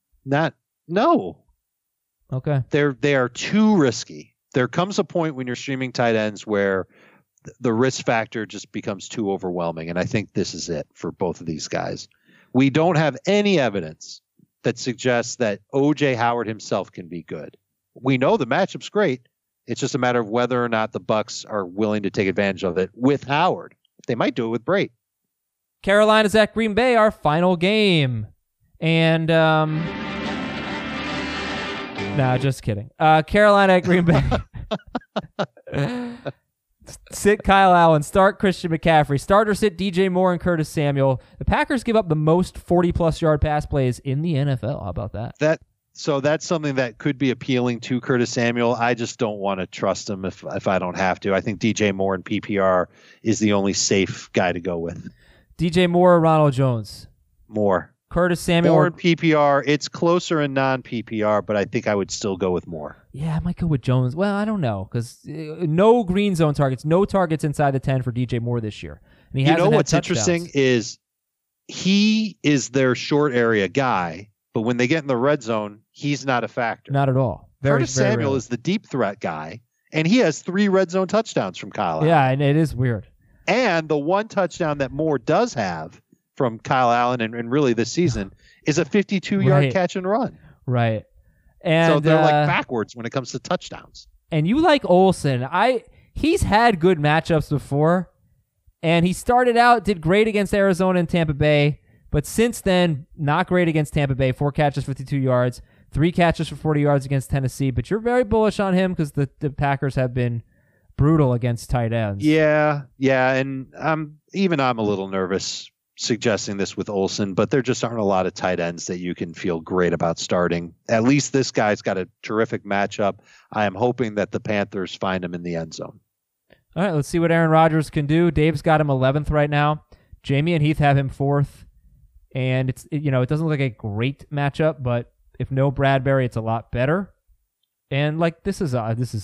Okay.
They are too risky. There comes a point when you're streaming tight ends where the risk factor just becomes too overwhelming, and I think this is it for both of these guys. We don't have any evidence that suggests that O.J. Howard himself can be good. We know the matchup's great. It's just a matter of whether or not the Bucs are willing to take advantage of it with Howard. They might do it with Brate.
Carolina's at Green Bay, our final game. And nah, just kidding. Carolina at Green Bay. Sit Kyle Allen. Start Christian McCaffrey. Start or sit DJ Moore and Curtis Samuel. The Packers give up the most 40-plus yard pass plays in the NFL. How about that?
So that's something that could be appealing to Curtis Samuel. I just don't want to trust him if I don't have to. I think DJ Moore in PPR is the only safe guy to go with.
DJ Moore or Ronald Jones?
Moore.
Curtis Samuel.
More in PPR. It's closer in non-PPR, but I think I would still go with Moore.
Yeah, I might go with Jones. Well, I don't know, because no green zone targets, no targets inside the 10 for DJ Moore this year. And he hasn't had
what's
touchdowns.
interesting is he is their short area guy, but when they get in the red zone, he's not a factor.
Not at all.
Curtis Samuel
rarely.
is the deep threat guy, and he has 3 red zone touchdowns from Kyle Allen.
Yeah, and it is weird.
And the one touchdown that Moore does have from Kyle Allen and really this season is a 52-yard catch and run.
Right. And
so they're like backwards when it comes to touchdowns.
And you like Olsen. He's had good matchups before, and he started out, did great against Arizona and Tampa Bay, but since then, not great against Tampa Bay. 4 catches, 52 yards, 3 catches for 40 yards against Tennessee. But you're very bullish on him because the Packers have been brutal against tight ends.
Yeah, and I'm a little nervous suggesting this with Olsen, but there just aren't a lot of tight ends that you can feel great about starting. At least this guy's got a terrific matchup. I am hoping that the Panthers find him in the end zone.
All right, let's see what Aaron Rodgers can do. Dave's got him 11th right now. Jamie and Heath have him 4th. And it doesn't look like a great matchup, but if no Bradbury, it's a lot better. And like this is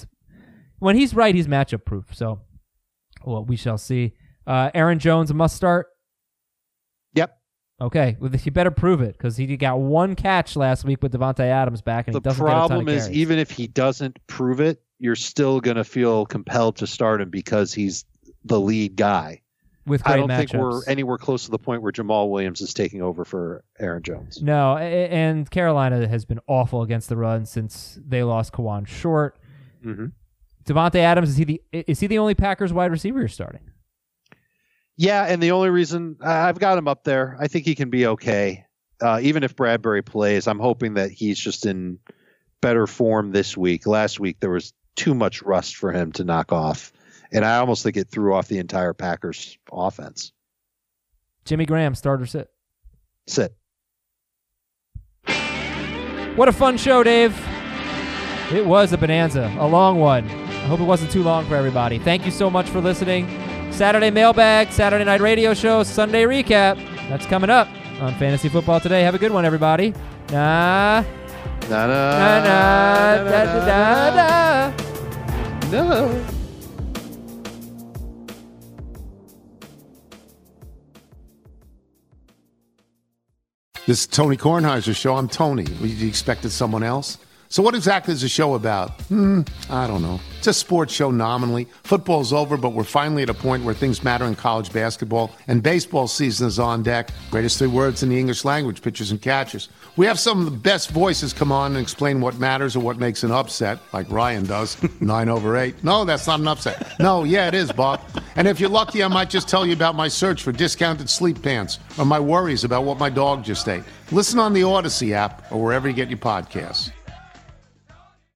when he's right, he's matchup proof. So, well, we shall see. Aaron Jones, a must start.
Yep.
Okay, well, you better prove it because he got 1 catch last week with Devontae Adams back, and
the
he doesn't get a ton of
problem is
carries.
even if he doesn't prove it, you're still going to feel compelled to start him because he's the lead guy.
With great
I don't
matchups.
think we're anywhere close to the point where Jamal Williams is taking over for Aaron Jones.
No, and Carolina has been awful against the run since they lost Kawan Short.
Mm-hmm.
Devontae Adams, is he the only Packers wide receiver you're starting?
Yeah, and the only reason I've got him up there, I think he can be okay. Even if Bradbury plays, I'm hoping that he's just in better form this week. Last week, there was too much rust for him to knock off. And I almost think it threw off the entire Packers offense.
Jimmy Graham, start or sit?
Sit.
What a fun show, Dave. It was a bonanza, a long one. I hope it wasn't too long for everybody. Thank you so much for listening. Saturday mailbag, Saturday night radio show, Sunday recap. That's coming up on Fantasy Football Today. Have a good one, everybody. No.
This is Tony Kornheiser's show. I'm Tony. You expected someone else? So what exactly is the show about? I don't know. It's a sports show nominally. Football's over, but we're finally at a point where things matter in college basketball, and baseball season is on deck. Greatest 3 words in the English language, pitchers and catchers. We have some of the best voices come on and explain what matters or what makes an upset, like Ryan does, 9/8. No, that's not an upset. No, yeah, it is, Bob. And if you're lucky, I might just tell you about my search for discounted sleep pants or my worries about what my dog just ate. Listen on the Odyssey app or wherever you get your podcasts.